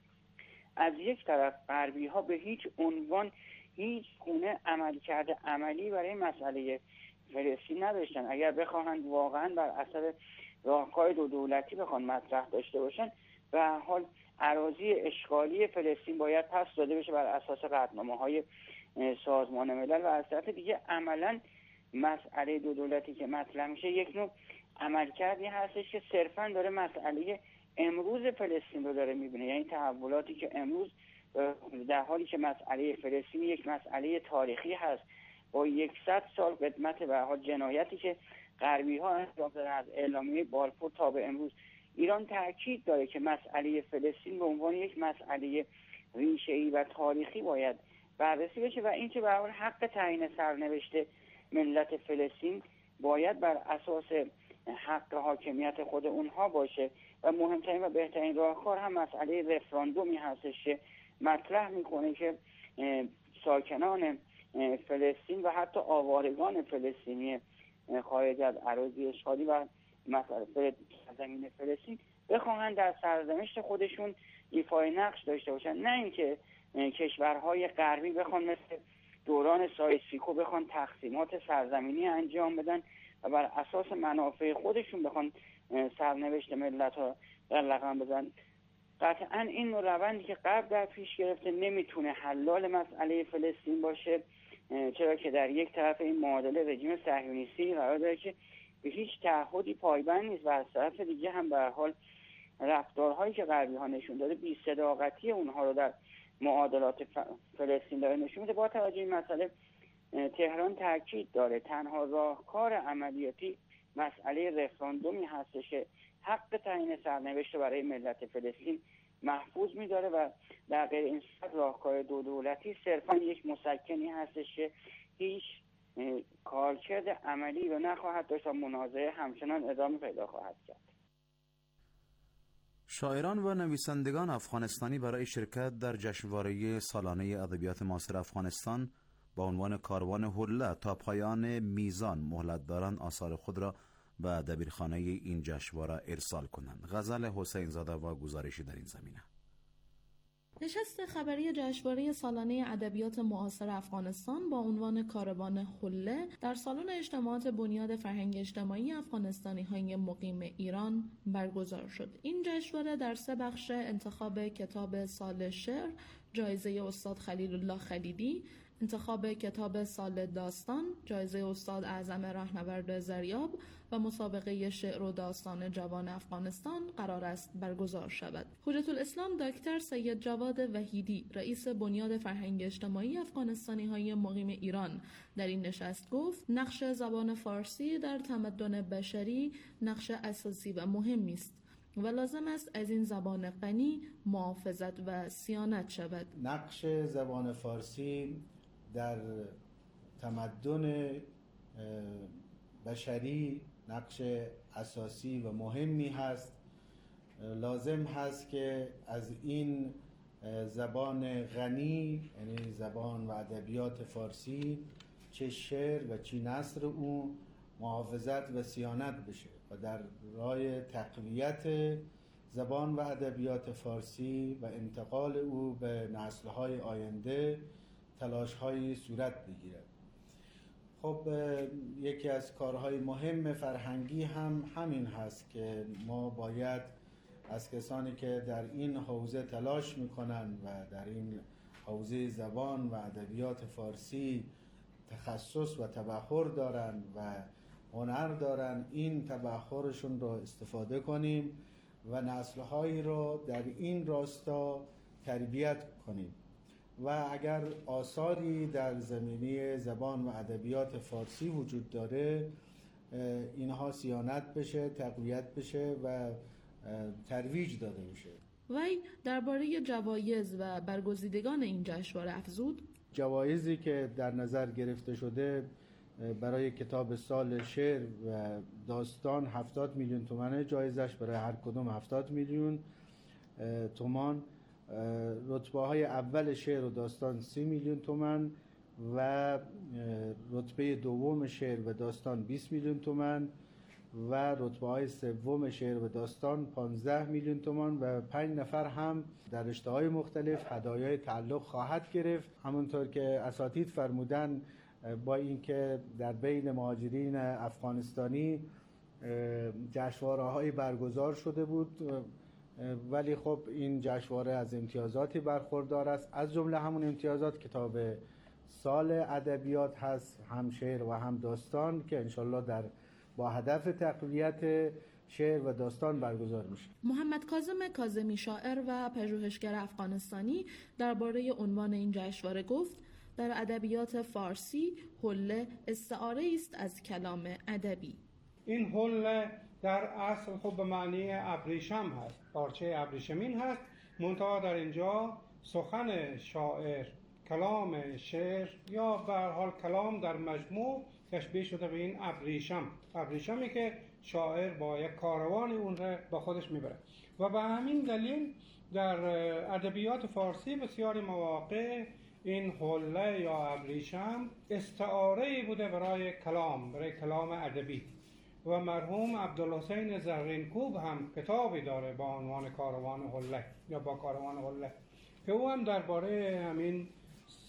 از یک طرف غربی ها به هیچ عنوان هیچ گونه عملکرد عملی برای مسئله فلسطین نداشتن. اگر بخواهند واقعا بر اثر راهکار دو دولتی بخوان مطرح داشته باشن به هر حال اراضی اشغالی فلسطین باید پس داده بشه بر اساس قطعنامه‌های سازمان ملل و از طرف دیگه عملا مسئله دو دولتی که مطرح میشه یک نوع عملکردی هستش که صرفا داره مسئله امروز فلسطین رو داره میبینه، یعنی تحولاتی که امروز در حالی که مسئله فلسطین یک مسئله تاریخی هست با 100 سال قدمت و حال جنایتی که غربی ها انجام دادن از اعلامیه بالفور تا به امروز، ایران تاکید داره که مسئله فلسطین به عنوان یک مسئله ریشه‌ای و تاریخی باید بررسی بشه و اینکه به هر حق تعیین سرنوشت ملت فلسطین باید بر اساس حق حاکمیت خود اونها باشه و مهمترین و بهترین راهکار هم مسئله رفراندومی هستش که مطرح میکنه که ساکنان فلسطین و حتی آوارگان فلسطینی خارج از اراضی اشغالی و مسئله زمین فلسطین بخواهند در سرزمین خودشون ایفای نقش داشته باشن، نه اینکه کشورهای غربی بخوان مثل دوران سایسیکو بخوان تقسیمات سرزمینی انجام بدن و بر اساس منافع خودشون بخوان سرنوشت ملت ها در رقم بزنن. قطعا این روندی که قبل در پیش گرفته نمیتونه حلال مسئله فلسطین باشه، چرا که در یک طرف این معادله رژیم صهیونیستی قرار داره که به هیچ تعهدی پایبند نیست و از طرف دیگه هم به هر حال رفتارهایی که غربی ها نشون داده بی‌صداقتی اونها رو در معادلات فلسطین داره نشون میده. با توجه این مسئله تهران تاکید داره تنها راهکار عملیاتی مسئله رفراندومی هستش که حق تعیین سرنوشت برای ملت فلسطین محفوظ می‌داره و در غیر این صورت راهکار دو دولتی صرفا یک مسکنی هستش که هیچ کارکرد عملی رو نخواهد داشت و منازعه همچنان ادامه پیدا خواهد کرد. شاعران و نویسندگان افغانستانی برای شرکت در جشنواره سالانه ادبیات معاصر افغانستان با عنوان کاروان حله تا پایان میزان مهلت دارند آثار خود را به دبیرخانه این جشنواره ارسال کنند. غزل حسین زاده و گزارشی در این زمینه. نشست خبری جشنواره سالانه ادبیات معاصر افغانستان با عنوان کاروان حله در سالن اجتماعات بنیاد فرهنگ اجتماعی افغانستانی‌های مقیم ایران برگزار شد. این جشنواره در 3 بخش انتخاب کتاب سال شعر، جایزه استاد خلیل الله خلیلی، انتخاب کتاب سال داستان، جایزه استاد اعظم راهنورد زریاب و مسابقه شعر و داستان جوان افغانستان قرار است برگزار شود. حجت الاسلام دکتر سید جواد وحیدی، رئیس بنیاد فرهنگ اجتماعی افغانستانی‌های مقیم ایران، در این نشست گفت نقش زبان فارسی در تمدن بشری نقش اساسی و مهمی است و لازم است از این زبان غنی محافظت و صیانت شود. نقش زبان فارسی در تمدن بشری نقش اساسی و مهمی هست. لازم هست که از این زبان غنی، یعنی زبان و ادبیات فارسی، چه شعر و چه نثر او محافظت و صیانت بشه و در راه تقویت زبان و ادبیات فارسی و انتقال او به نسل‌های آینده تلاش‌هایی صورت بگیرد. خب یکی از کارهای مهم فرهنگی هم همین هست که ما باید از کسانی که در این حوزه تلاش میکنن و در این حوزه زبان و ادبیات فارسی تخصص و تبحر دارن و هنر دارن، این تبحرشون رو استفاده کنیم و نسل‌هایی رو در این راستا تربیت کنیم و اگر آثاری در زمینه زبان و ادبیات فارسی وجود داره اینها صیانت بشه، تقویت بشه و ترویج داده بشه. وی درباره جوایز و برگزیدگان این جشنواره افزود جوایزی که در نظر گرفته شده برای کتاب سال شعر و داستان 70 میلیون تومانه جایزش، برای هر کدوم 70 میلیون تومان. رتبه های اول شعر و داستان 30 میلیون تومان و رتبه دوم شعر و داستان 20 میلیون تومان و رتبه های سوم شعر و داستان 15 میلیون تومان و 5 نفر هم در رشته‌های مختلف هدایای تعلق خواهد گرفت. همونطور که اساتید فرمودن، با اینکه در بین مهاجرین افغانستانی جشنواره‌های برگزار شده بود، ولی خب این جشنواره از امتیازاتی برخوردار است. از جمله همون امتیازات کتاب سال ادبیات هست، هم شعر و هم داستان، که انشالله با هدف تقویت شعر و داستان برگزار میشه. محمد کاظم کاظمی، شاعر و پژوهشگر افغانستانی، درباره عنوان این جشنواره گفت در ادبیات فارسی حله استعاره است از کلام ادبی. این حله در اصل خب به معنی ابریشم هست، پارچه ابریشمین هست، منتها در اینجا سخن شاعر، کلام شعر یا به هر حال کلام در مجموع تشبیه شده به این ابریشمی که شاعر با یک کاروان اون را با خودش میبره و به همین دلیل در ادبیات فارسی بسیاری مواقع این حله یا ابریشم استعاره‌ای بوده برای کلام ادبی و مرحوم عبدالحسین زرینکوب هم کتابی داره با عنوان کاروان حله یا با کاروان حله که او هم درباره همین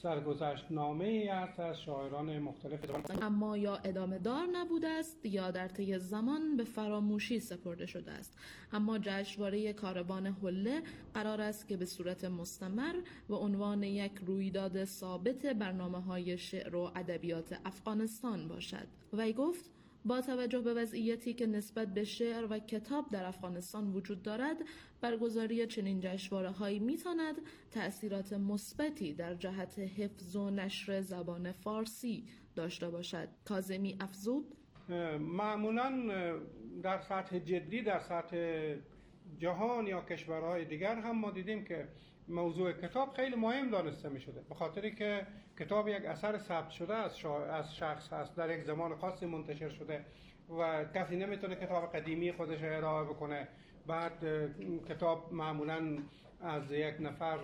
سرگذشت نامه ای است از شاعران مختلف، اما یا ادامه دار نبوده است یا در طی زمان به فراموشی سپرده شده است. اما جشنواره کاروان حله قرار است که به صورت مستمر و عنوان یک رویداد ثابت برنامه‌های شعر و ادبیات افغانستان باشد. وی گفت با توجه به وضعیتی که نسبت به شعر و کتاب در افغانستان وجود دارد، برگزاری چنین جشنواره‌هایی می‌تواند تأثیرات مثبتی در جهت حفظ و نشر زبان فارسی داشته باشد. کاظمی افزود: معمولاً در سطح جدی، در سطح جهان یا کشورهای دیگر هم ما دیدیم که موضوع کتاب خیلی مهم دانسته می شده، به خاطری که کتاب یک اثر ثبت شده از شخص هست، در یک زمان خاصی منتشر شده و کسی نمیتونه کتاب قدیمی خودش ارائه بکنه. بعد کتاب معمولاً از یک نفر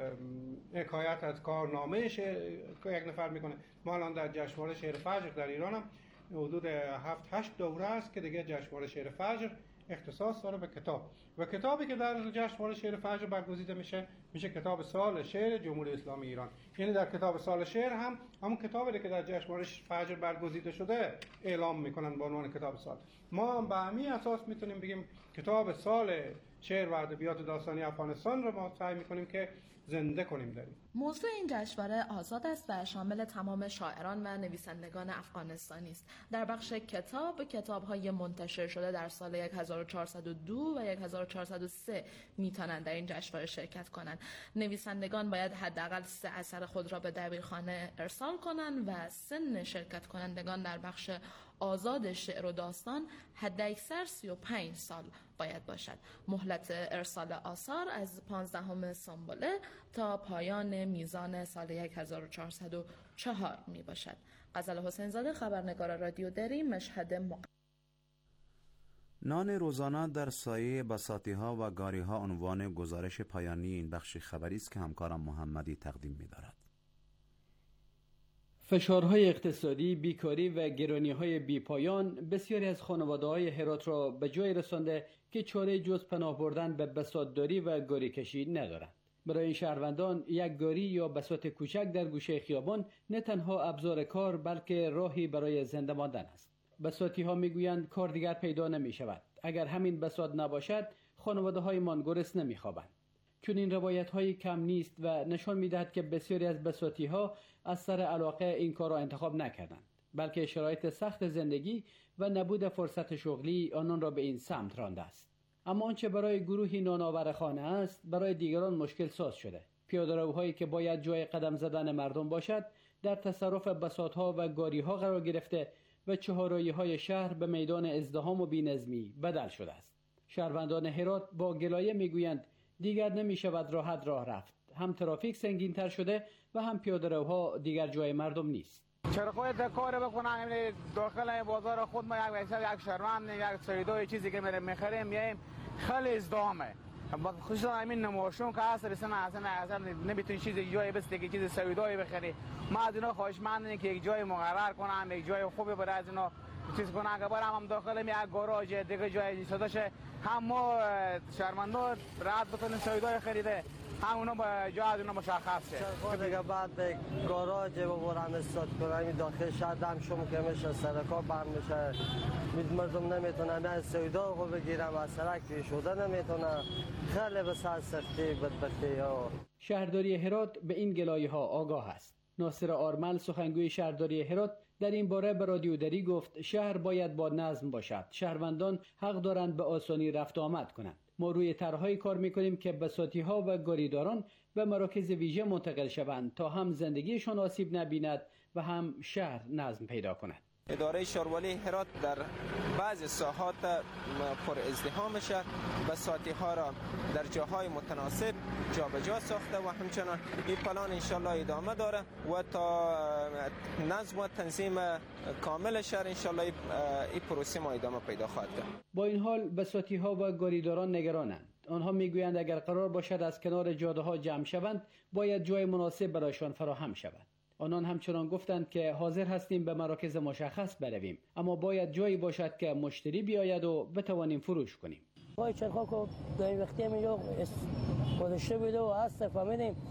حکایت از کارنامه یک نفر میکنه. ما الان در جشنواره شعر فجر در ایران هم حدود 7-8 دوره است که دیگه جشنواره شعر فجر اختصاص داره به کتاب، و کتابی که در جشنواره شعر فجر برگزیده میشه کتاب سال شعر جمهوری اسلامی ایران. یعنی در کتاب سال شعر هم همون کتابی که در جشنواره فجر برگزیده شده اعلام میکنن به عنوان کتاب سال. ما هم به همین اساس میتونیم بگیم کتاب سال شعر و ادبیات داستانی افغانستان رو ما سعی میکنیم که زنده کنیم داریم. موضوع این جشنواره آزاد است و شامل تمام شاعران و نویسندگان افغانستانی است. در بخش کتاب‌های منتشر شده در سال 1402 و 1403 میتونند در این جشنواره شرکت کنند. نویسندگان باید حداقل 3 اثر خود را به دبیرخانه ارسال کنند و سن شرکت کنندگان در بخش آزاد شعر و داستان حداکثر 35 سال باید باشد. مهلت ارسال آثار از 15 سنبله تا پایان میزان سال 1404 می باشد. غزل حسین زاده، خبرنگار رادیو دری، مشهد. نان روزانه در سایه بساطی‌ها و گاری‌ها عنوان گزارش پایانی این بخش خبری است که همکارم محمدی تقدیم می‌دارد. فشارهای اقتصادی، بیکاری و گرانی‌های بی‌پایان بسیاری از خانواده‌های هرات را به جای رسانده که چاره جز پناه بردن به بساطداری و گاری کشی ندارند. برای این شهروندان یک گاری یا بساط کوچک در گوشه خیابان نه تنها ابزار کار بلکه راهی برای زنده ماندن است. بساطی‌ها میگویند کار دیگر پیدا نمی‌شود. اگر همین بساط نباشد، خانواده‌هایمان گرسنه نمی‌خوابند. چون این روایت‌های کم نیست و نشان می‌دهد که بسیاری از بساطی‌ها از سر علاقه این کار را انتخاب نکردند، بلکه شرایط سخت زندگی و نبود فرصت شغلی آنان را به این سمت رانده است. اما آنچه برای گروهی نانآورخانه است، برای دیگران مشکل ساز شده. پیاده‌روهایی که باید جای قدم زدن مردم باشد، در تصرف بساط‌ها و گاری‌ها قرار گرفته و چهارراهی‌های شهر به میدان ازدحام و بی‌نظمی بدل شده است. شهروندان هرات با گلایه میگویند دیگر نمی‌شود راحت راه رفت. هم ترافیک سنگین‌تر شده و هم پیاده‌روها دیگر جای مردم نیست. چرا خواهید کار بکنم داخل بازار خود ما یک شهروند یک سویدای چیزی که می‌خریم میایم خیلی ازدحامه، خصوصا همین نماشون که اصلا نمیتونی چیزی جایی بس که چیز سویدایی بخری. ما از اینا خواهشمندیم که یک جای مقرر کنن، یک جای خوبی برای از اینا چیز کنن که برام هم داخل یک گاراژ دیگه جای ایستادشه هم ما شهروندان راحت بتونیم سویدای خریده، هم اونا با جا از اونا مشخص شه. دیگه بعد به گاراژ ببرن استاد کنن داخل شهر دم شما که میشه سرکا بند میشه، مردم نمیتونن از سویدا رو بگیرن و سرک شده نمیتونن. خیلی بسیار سختی بدبختی ها. شهرداری هرات به این گلایه ها آگاه است. ناصر آرمل سخنگوی شهرداری هرات در این باره به رادیو دری گفت شهر باید با نظم باشد. شهروندان حق دارند به آسانی رفت آمد کنند. ما روی طرح‌های کار می‌کنیم که بساطی‌ها و گاریداران به مراکز ویژه منتقل شوند تا هم زندگیشان آسیب نبیند و هم شهر نظم پیدا کند. اداره شهرولی هرات در بعضی ساحات پر ازدحام شهر بساطی‌ها را در جاهای متناسب جابجا ساخته و همچنان این پلان انشالله ادامه داره و تا نظم و تنظیم کامل شهر انشالله این پروسه ما ادامه پیدا خواهد کرد. با این حال بساطی‌ها و گاریداران نگرانند. آنها میگویند اگر قرار باشد از کنار جاده‌ها جمع شوند باید جای مناسب برایشان فراهم شود. آنان همچنان گفتند که حاضر هستیم به مراکز مشخص برویم، اما باید جایی باشد که مشتری بیاید و بتوانیم فروش کنیم. وای چرخا که در این وقتی هم اینجا گذاشته بوده و هست فهمیدیم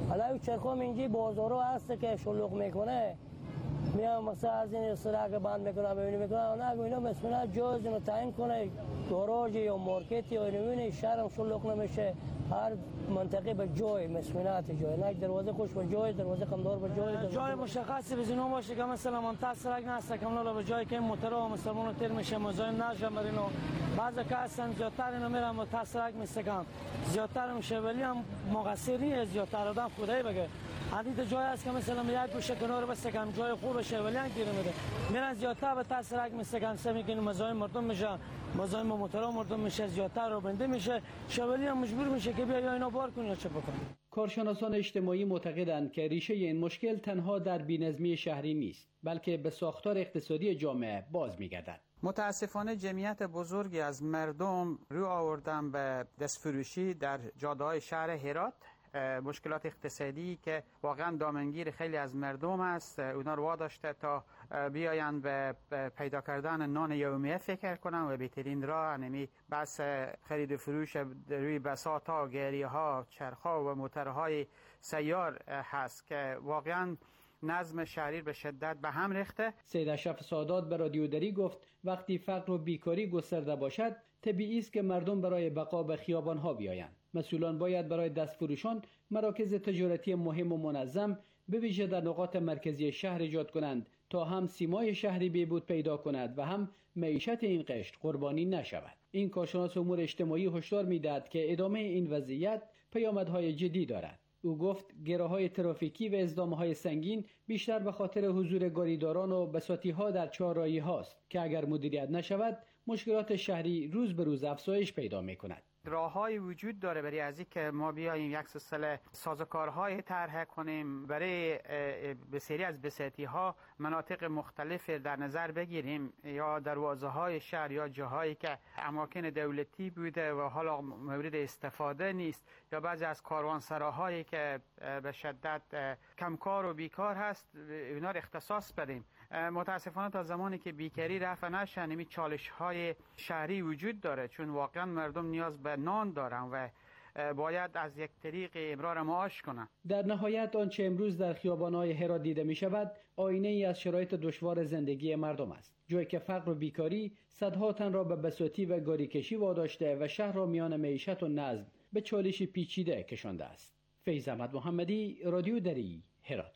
حالا چرخم اینجی بازارو هست که شلوغ میکنه، میام مثلا از این سرک بند میکنم ببینیم میکنم نه اینا مثلا جایز اینو تعیین کنه گاراژ یا مارکت یا اینو شهرم شلوغ نمیشه، هر منطقه به جای مسکونات جای، نه دروازه خوش به جای، دروازه کمدار به جای مشخصی بزنو باشه که مثلا منطقه سرک نست کاملا به جای که موتور و مسلمان تیر میشه مزاحم نشه مرینو بعضی که اصلا زیادتر اینو میرم موتور سرک میستکم زیادتر میشه ولی هم مقصری زیادتر آدم خدای بگه حدید جای است که مثلا یک گوشه کنار بستکم جای خوب باشه ولی هم گیر میده میرن زیادتر به تسرک میستکم سمی که مزاحم مردم میشه مزاحم موتورا مردم میشه زیادتر رو بنده میشه شولی هم مجبور میشه که بیا یا اینا بار کنه یا چه بکنه. کارشناسان اجتماعی معتقدند که ریشه این مشکل تنها در بی‌نظمی شهری نیست بلکه به ساختار اقتصادی جامعه باز میگردد. متاسفانه جمعیت بزرگی از مردم رو آوردن به دستفروشی در جاده‌های شهر هرات. مشکلات اقتصادی که واقعا دامنگیر خیلی از مردم است اونا رو واداشته تا بیاین به پیدا کردن نان یومیه فکر کنن و بهترین راه همین بس خرید و فروش روی بساط‌ها، گاری‌ها، چرخ‌ها و موتورهای سیار هست که واقعا نظم شهری به شدت به هم ریخته. سید اشرف سادات به رادیو دری گفت وقتی فقر و بیکاری گسترده باشد طبیعی است که مردم برای بقا به خیابان‌ها بیایند. مسئولان باید برای دستفروشان مراکز تجارتی مهم و منظم به ویژه در نقاط مرکزی شهر ایجاد کنند تا هم سیمای شهری بهبود پیدا کند و هم معیشت این قشر قربانی نشود. این کارشناس امور اجتماعی هشدار می‌دهد که ادامه این وضعیت پیامدهای جدی دارد. او گفت گروهای ترافیکی و اصدام‌های سنگین بیشتر به خاطر حضور گاریداران و بساطی‌ها در چهارراهی هاست که اگر مدیریت نشود مشکلات شهری روز به روز افزایش پیدا می‌کند. راه‌های وجود داره برای از اینکه ما بیاییم یک سلسله سازوکارهای طرح کنیم برای بسیاری از بساطی‌ها مناطق مختلف در نظر بگیریم یا دروازه‌های شهر یا جاهایی که اماکن دولتی بوده و حالا مورد استفاده نیست یا بعضی از کاروانسراهایی که به شدت کمکار و بیکار هست اونا رو اختصاص بدیم. متاسفانه تا زمانی که بیکاری رفع نشه همین چالش‌های شهری وجود داره چون واقعا مردم نیاز به نان دارن و باید از یک طریق امرار معاش کنن. در نهایت آنچه امروز در خیابان‌های هرات دیده می شود آینه ای از شرایط دشوار زندگی مردم است، جایی که فقر و بیکاری صدها تن را به بساطی و گاریکشی واداشته و شهر را میان معیشت و نظم به چالشی پیچیده کشانده است. فیض احمد محمدی، رادیو دری، هرات.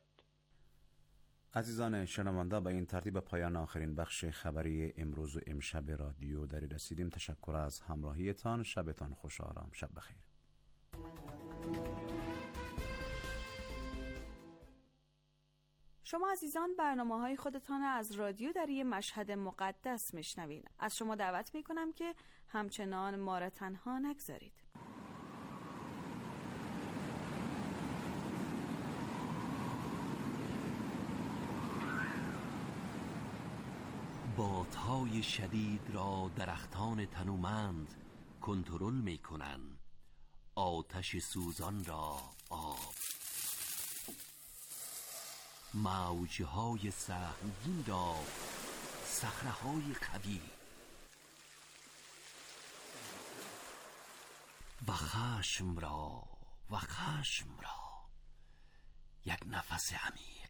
عزیزان شنونده، به این ترتیب پایان آخرین بخش خبری امروز و امشب رادیو دری رسیدیم. تشکر از همراهیتان. شبتان خوش و آرام. شب بخیر. شما عزیزان برنامه‌های خودتان از رادیو دری مشهد مقدس میشنوید. از شما دعوت میکنم که همچنان ما را تنها نگذارید. بادهای شدید را درختان تنومند کنترل می کنند. آتش سوزان را آب، موجهای سهمگین را صخره‌های قوی و خشم را یک نفس عمیق.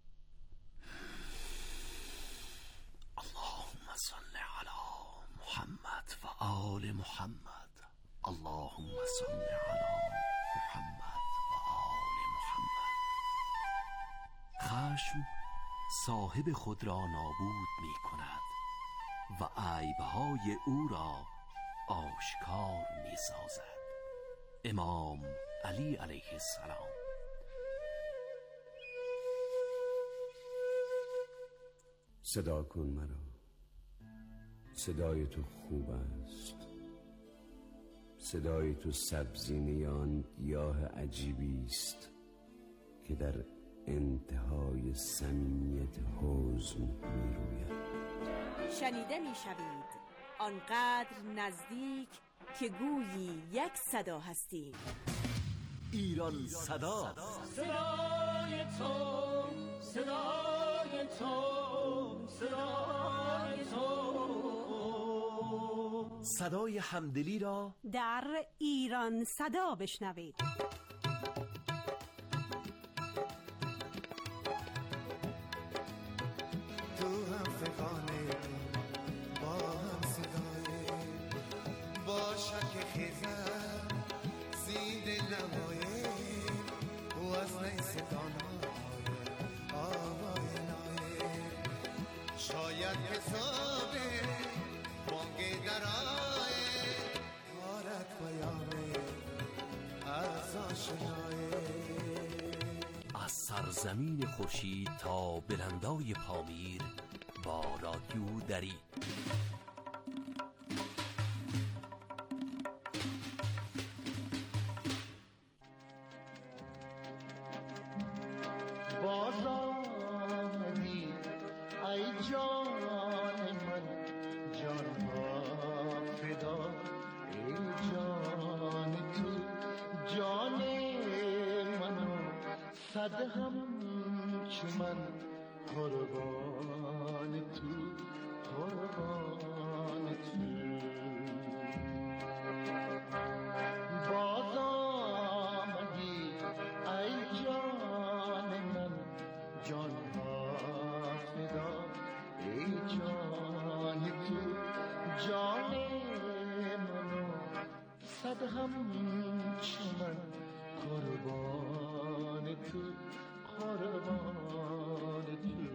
اللهم صل علی محمد و آل محمد. اللهم صل علی محمد و آل محمد. خشم صاحب خود را نابود می کند و عیبهای او را آشکار می سازد. امام علی علیه السلام. صدا کن مرا، صدای تو خوب است، صدای تو سبزینه آن گیاه عجیبی است که در انتهای صمیمیت حزن می روید. شنیده می شوید آنقدر نزدیک که گویی یک صدا هستیم. ایران صدا. صدای تو، صدای تو، صدای تو. صدای همدلی را در ایران صدا بشنوید. خیزم زید نوای و از نیستان آوای نای شاید حساب بانگ درای آرد پیامه از آشنای از سرزمین خورشید تا بلندای پامیر با رادیو دری. باز آمدی ای جان من جان ها فدا ای جان تو جان منو صد همچو من قربان تو قربان تو باز آمدی ای جان من جان ها فدا ای جان تو جان منو صد همچو من قربان تو قربان تو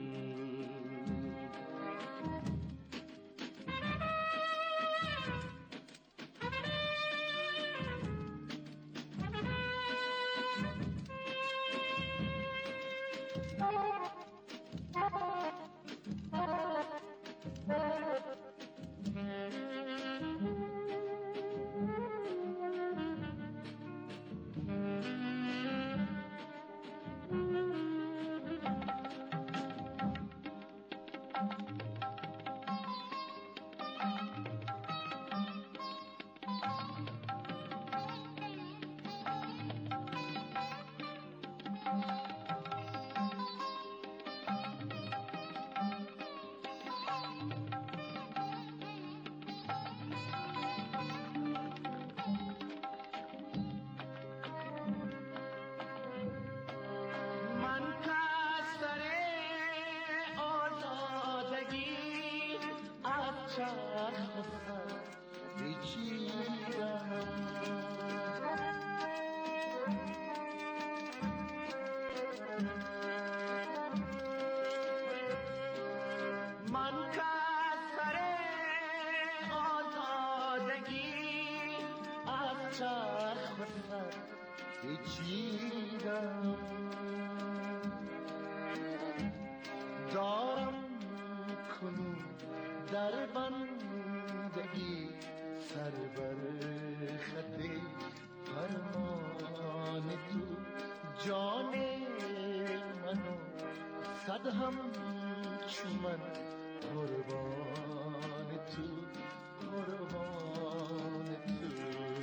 دارم کنون در بندگی سر بر خط فرمان تو جان منو صد همچو من قربان تو قربان تو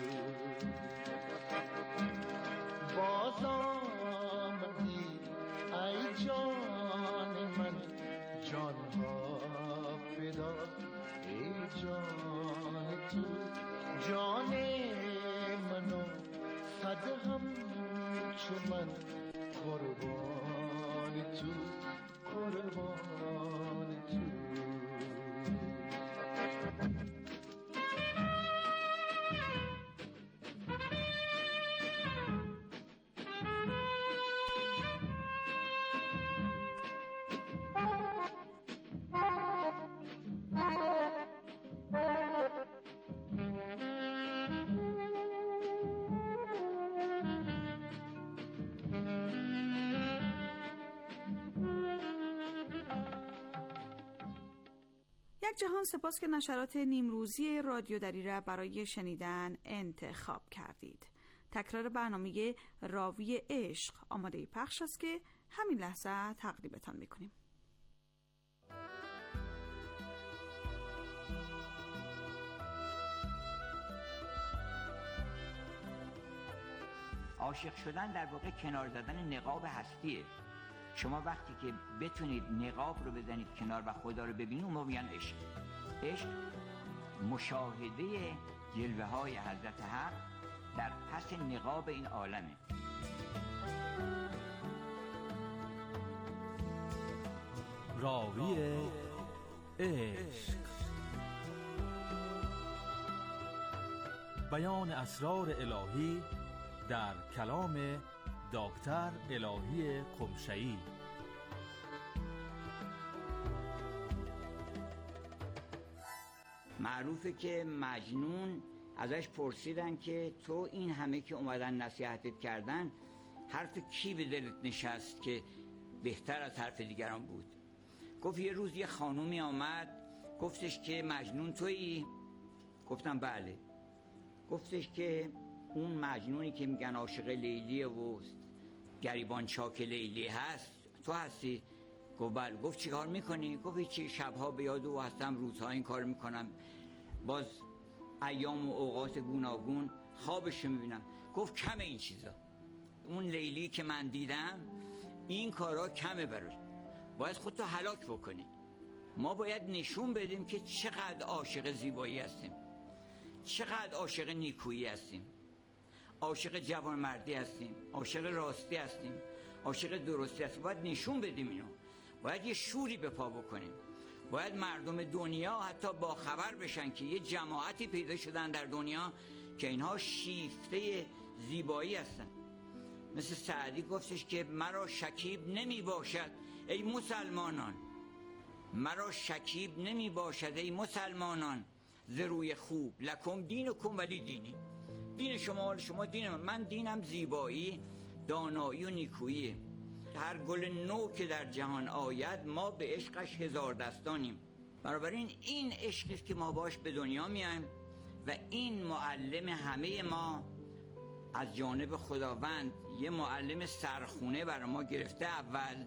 باز آمدی ای جان من جان ها فدا ای جان تو جان منو صد همچو من قربان تو قربان تو یک جهان سپاس که نشرات نیمروزی رادیو دری را برای شنیدن انتخاب کردید. تکرار برنامه راوی عشق آماده پخش است که همین لحظه تقدیمتان میکنیم. عاشق شدن در واقع کنار زدن نقاب هستیه. شما وقتی که بتونید نقاب رو بزنید کنار و خدا رو ببینید اون موقع میگن عشق. عشق مشاهده جلوه های حضرت حق در پس نقاب این عالمه. راوی عشق بیان اسرار الهی در کلام دکتر الهی قمشه‌ای. معروفه که مجنون ازش پرسیدن که تو این همه که اومدن نصیحتت کردن حرف کی به دلت نشست که بهتر از حرف دیگران بود؟ گفت یه روز یه خانومی آمد گفتش که مجنون تویی؟ گفتم بله. گفتش که اون مجنونی که میگن عاشق لیلیه و گریبان چاک لیلی هست تو هستی؟ گفت بله. گفت چی کار میکنی؟ گفت چی، شبها به یاد او هستم، روزها این کار میکنم، باز ایام و اوقات گوناگون خوابش میبینم. گفت کمه این چیزا، اون لیلی که من دیدم این کارا کمه براش، باید خودتو هلاک بکنی. ما باید نشون بدیم که چقدر عاشق زیبایی هستیم، چقدر عاشق نیکویی هستیم، عاشق جوانمردی هستیم، عاشق راستی هستیم، عاشق درستی هستیم. باید نشون بدیم اینو، باید یه شوری به پا بکنیم. باید مردم دنیا حتی با خبر بشن که یه جماعتی پیدا شدن در دنیا که اینها شیفته زیبایی هستن. مثل سعدی گفتش که مرا شکیب نمی باشد ای مسلمانان، مرا شکیب نمی باشد ای مسلمانان، ز روی خوب لکم دینکم ولی دینی. دین شما شما دین من دینم زیبایی، دانایی و نیکویی. هر گل نو که در جهان آید ما به عشقش هزار دستانیم. بنابراین این عشقی که ما باش به دنیا میایم و این معلم همه ما از جانب خداوند، یه معلم سرخونه برای ما گرفته. اول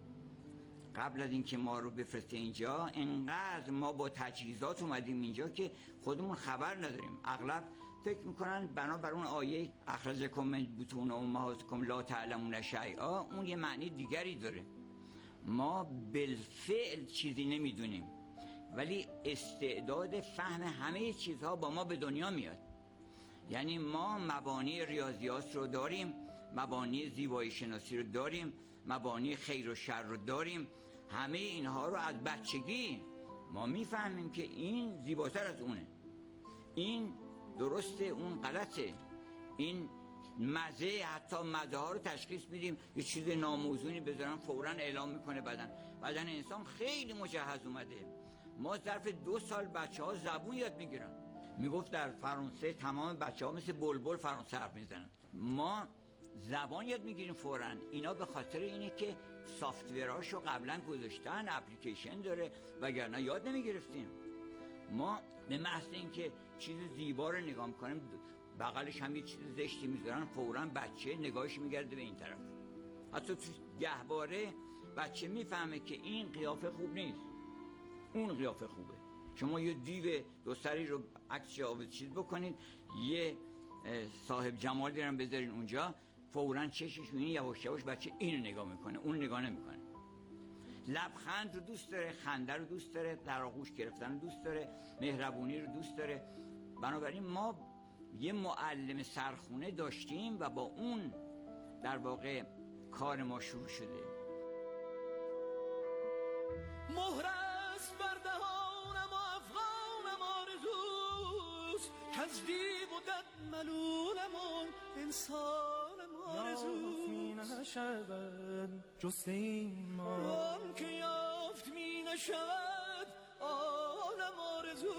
قبل از اینکه ما رو بفرسته اینجا، انقدر ما با تجهیزات اومدیم اینجا که خودمون خبر نداریم. اغلب فکر میکنن بنابر اون آیه اخرجکم من بطون امهاتکم لا تعلمون شیئا، اون یه معنی دیگری داره. ما بالفعل چیزی نمیدونیم، ولی استعداد فهم همه چیزها با ما به دنیا میاد. یعنی ما مبانی ریاضیات رو داریم، مبانی زیبایی شناسی رو داریم، مبانی خیر و شر رو داریم. همه اینها رو از بچگی ما میفهمیم که این زیباتر از اونه، این درسته، اون غلطه، این مزه، حتی مزه ها رو تشخیص میدیم. یه چیز ناموزونی بذارن فوراً اعلام میکنه بدن انسان خیلی مجهز اومده. ما ظرف 2 سال بچه ها زبون یاد میگیرن. میگفت در فرانسه تمام بچه ها مثل بلبل فرانسه حرف میزنن. ما زبان یاد میگیریم فوراً. اینا به خاطر اینه که سافتورهاشو قبلا گذاشتن، اپلیکیشن داره، وگرنه یاد نمیگرفتیم. ما به محض اینکه چیز زیبا رو نگاه میکنیم، بغلش هم یه چیز زشتی میذارن، فوراً بچه نگاهش میگرده به این طرف. حتی تو گهواره بچه میفهمه که این قیافه خوب نیست، اون قیافه خوبه. شما یه دیو 2 سری رو عکس آب چیز بکنید، یه صاحب جمال دیرم بذارین اونجا، فوراً چشش میبینی یواش یواش بچه اینو نگاه میکنه، اون نگاه نمیکنه. لبخند رو دوست داره، خنده رو دوست داره، در آغوش گرفتن رو دوست داره، مهربونی رو دوست داره. بنابراین ما یه معلم سرخونه داشتیم و با اون در واقع کار ما شروع شده. مهر است بر دهانم و افغانم آرزوست، کز دیو و دد ملولم و انسانم آرزوست. می نشود جست این ما، آن که یافت می نشود آنم آرزوست.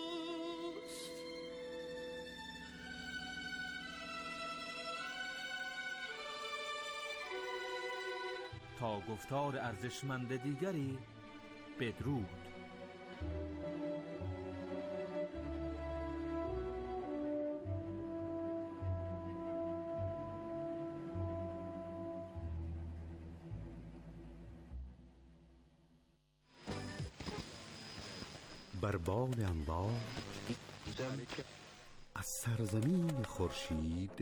تا گفتار ارزشمند دیگری بدرود. بر بال انوار از سرزمین خورشید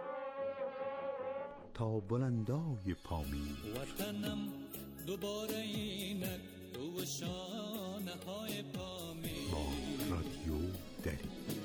تا بلندای پامین، وطنم دوباره اینک تو شانه های پامین. با رادیو دری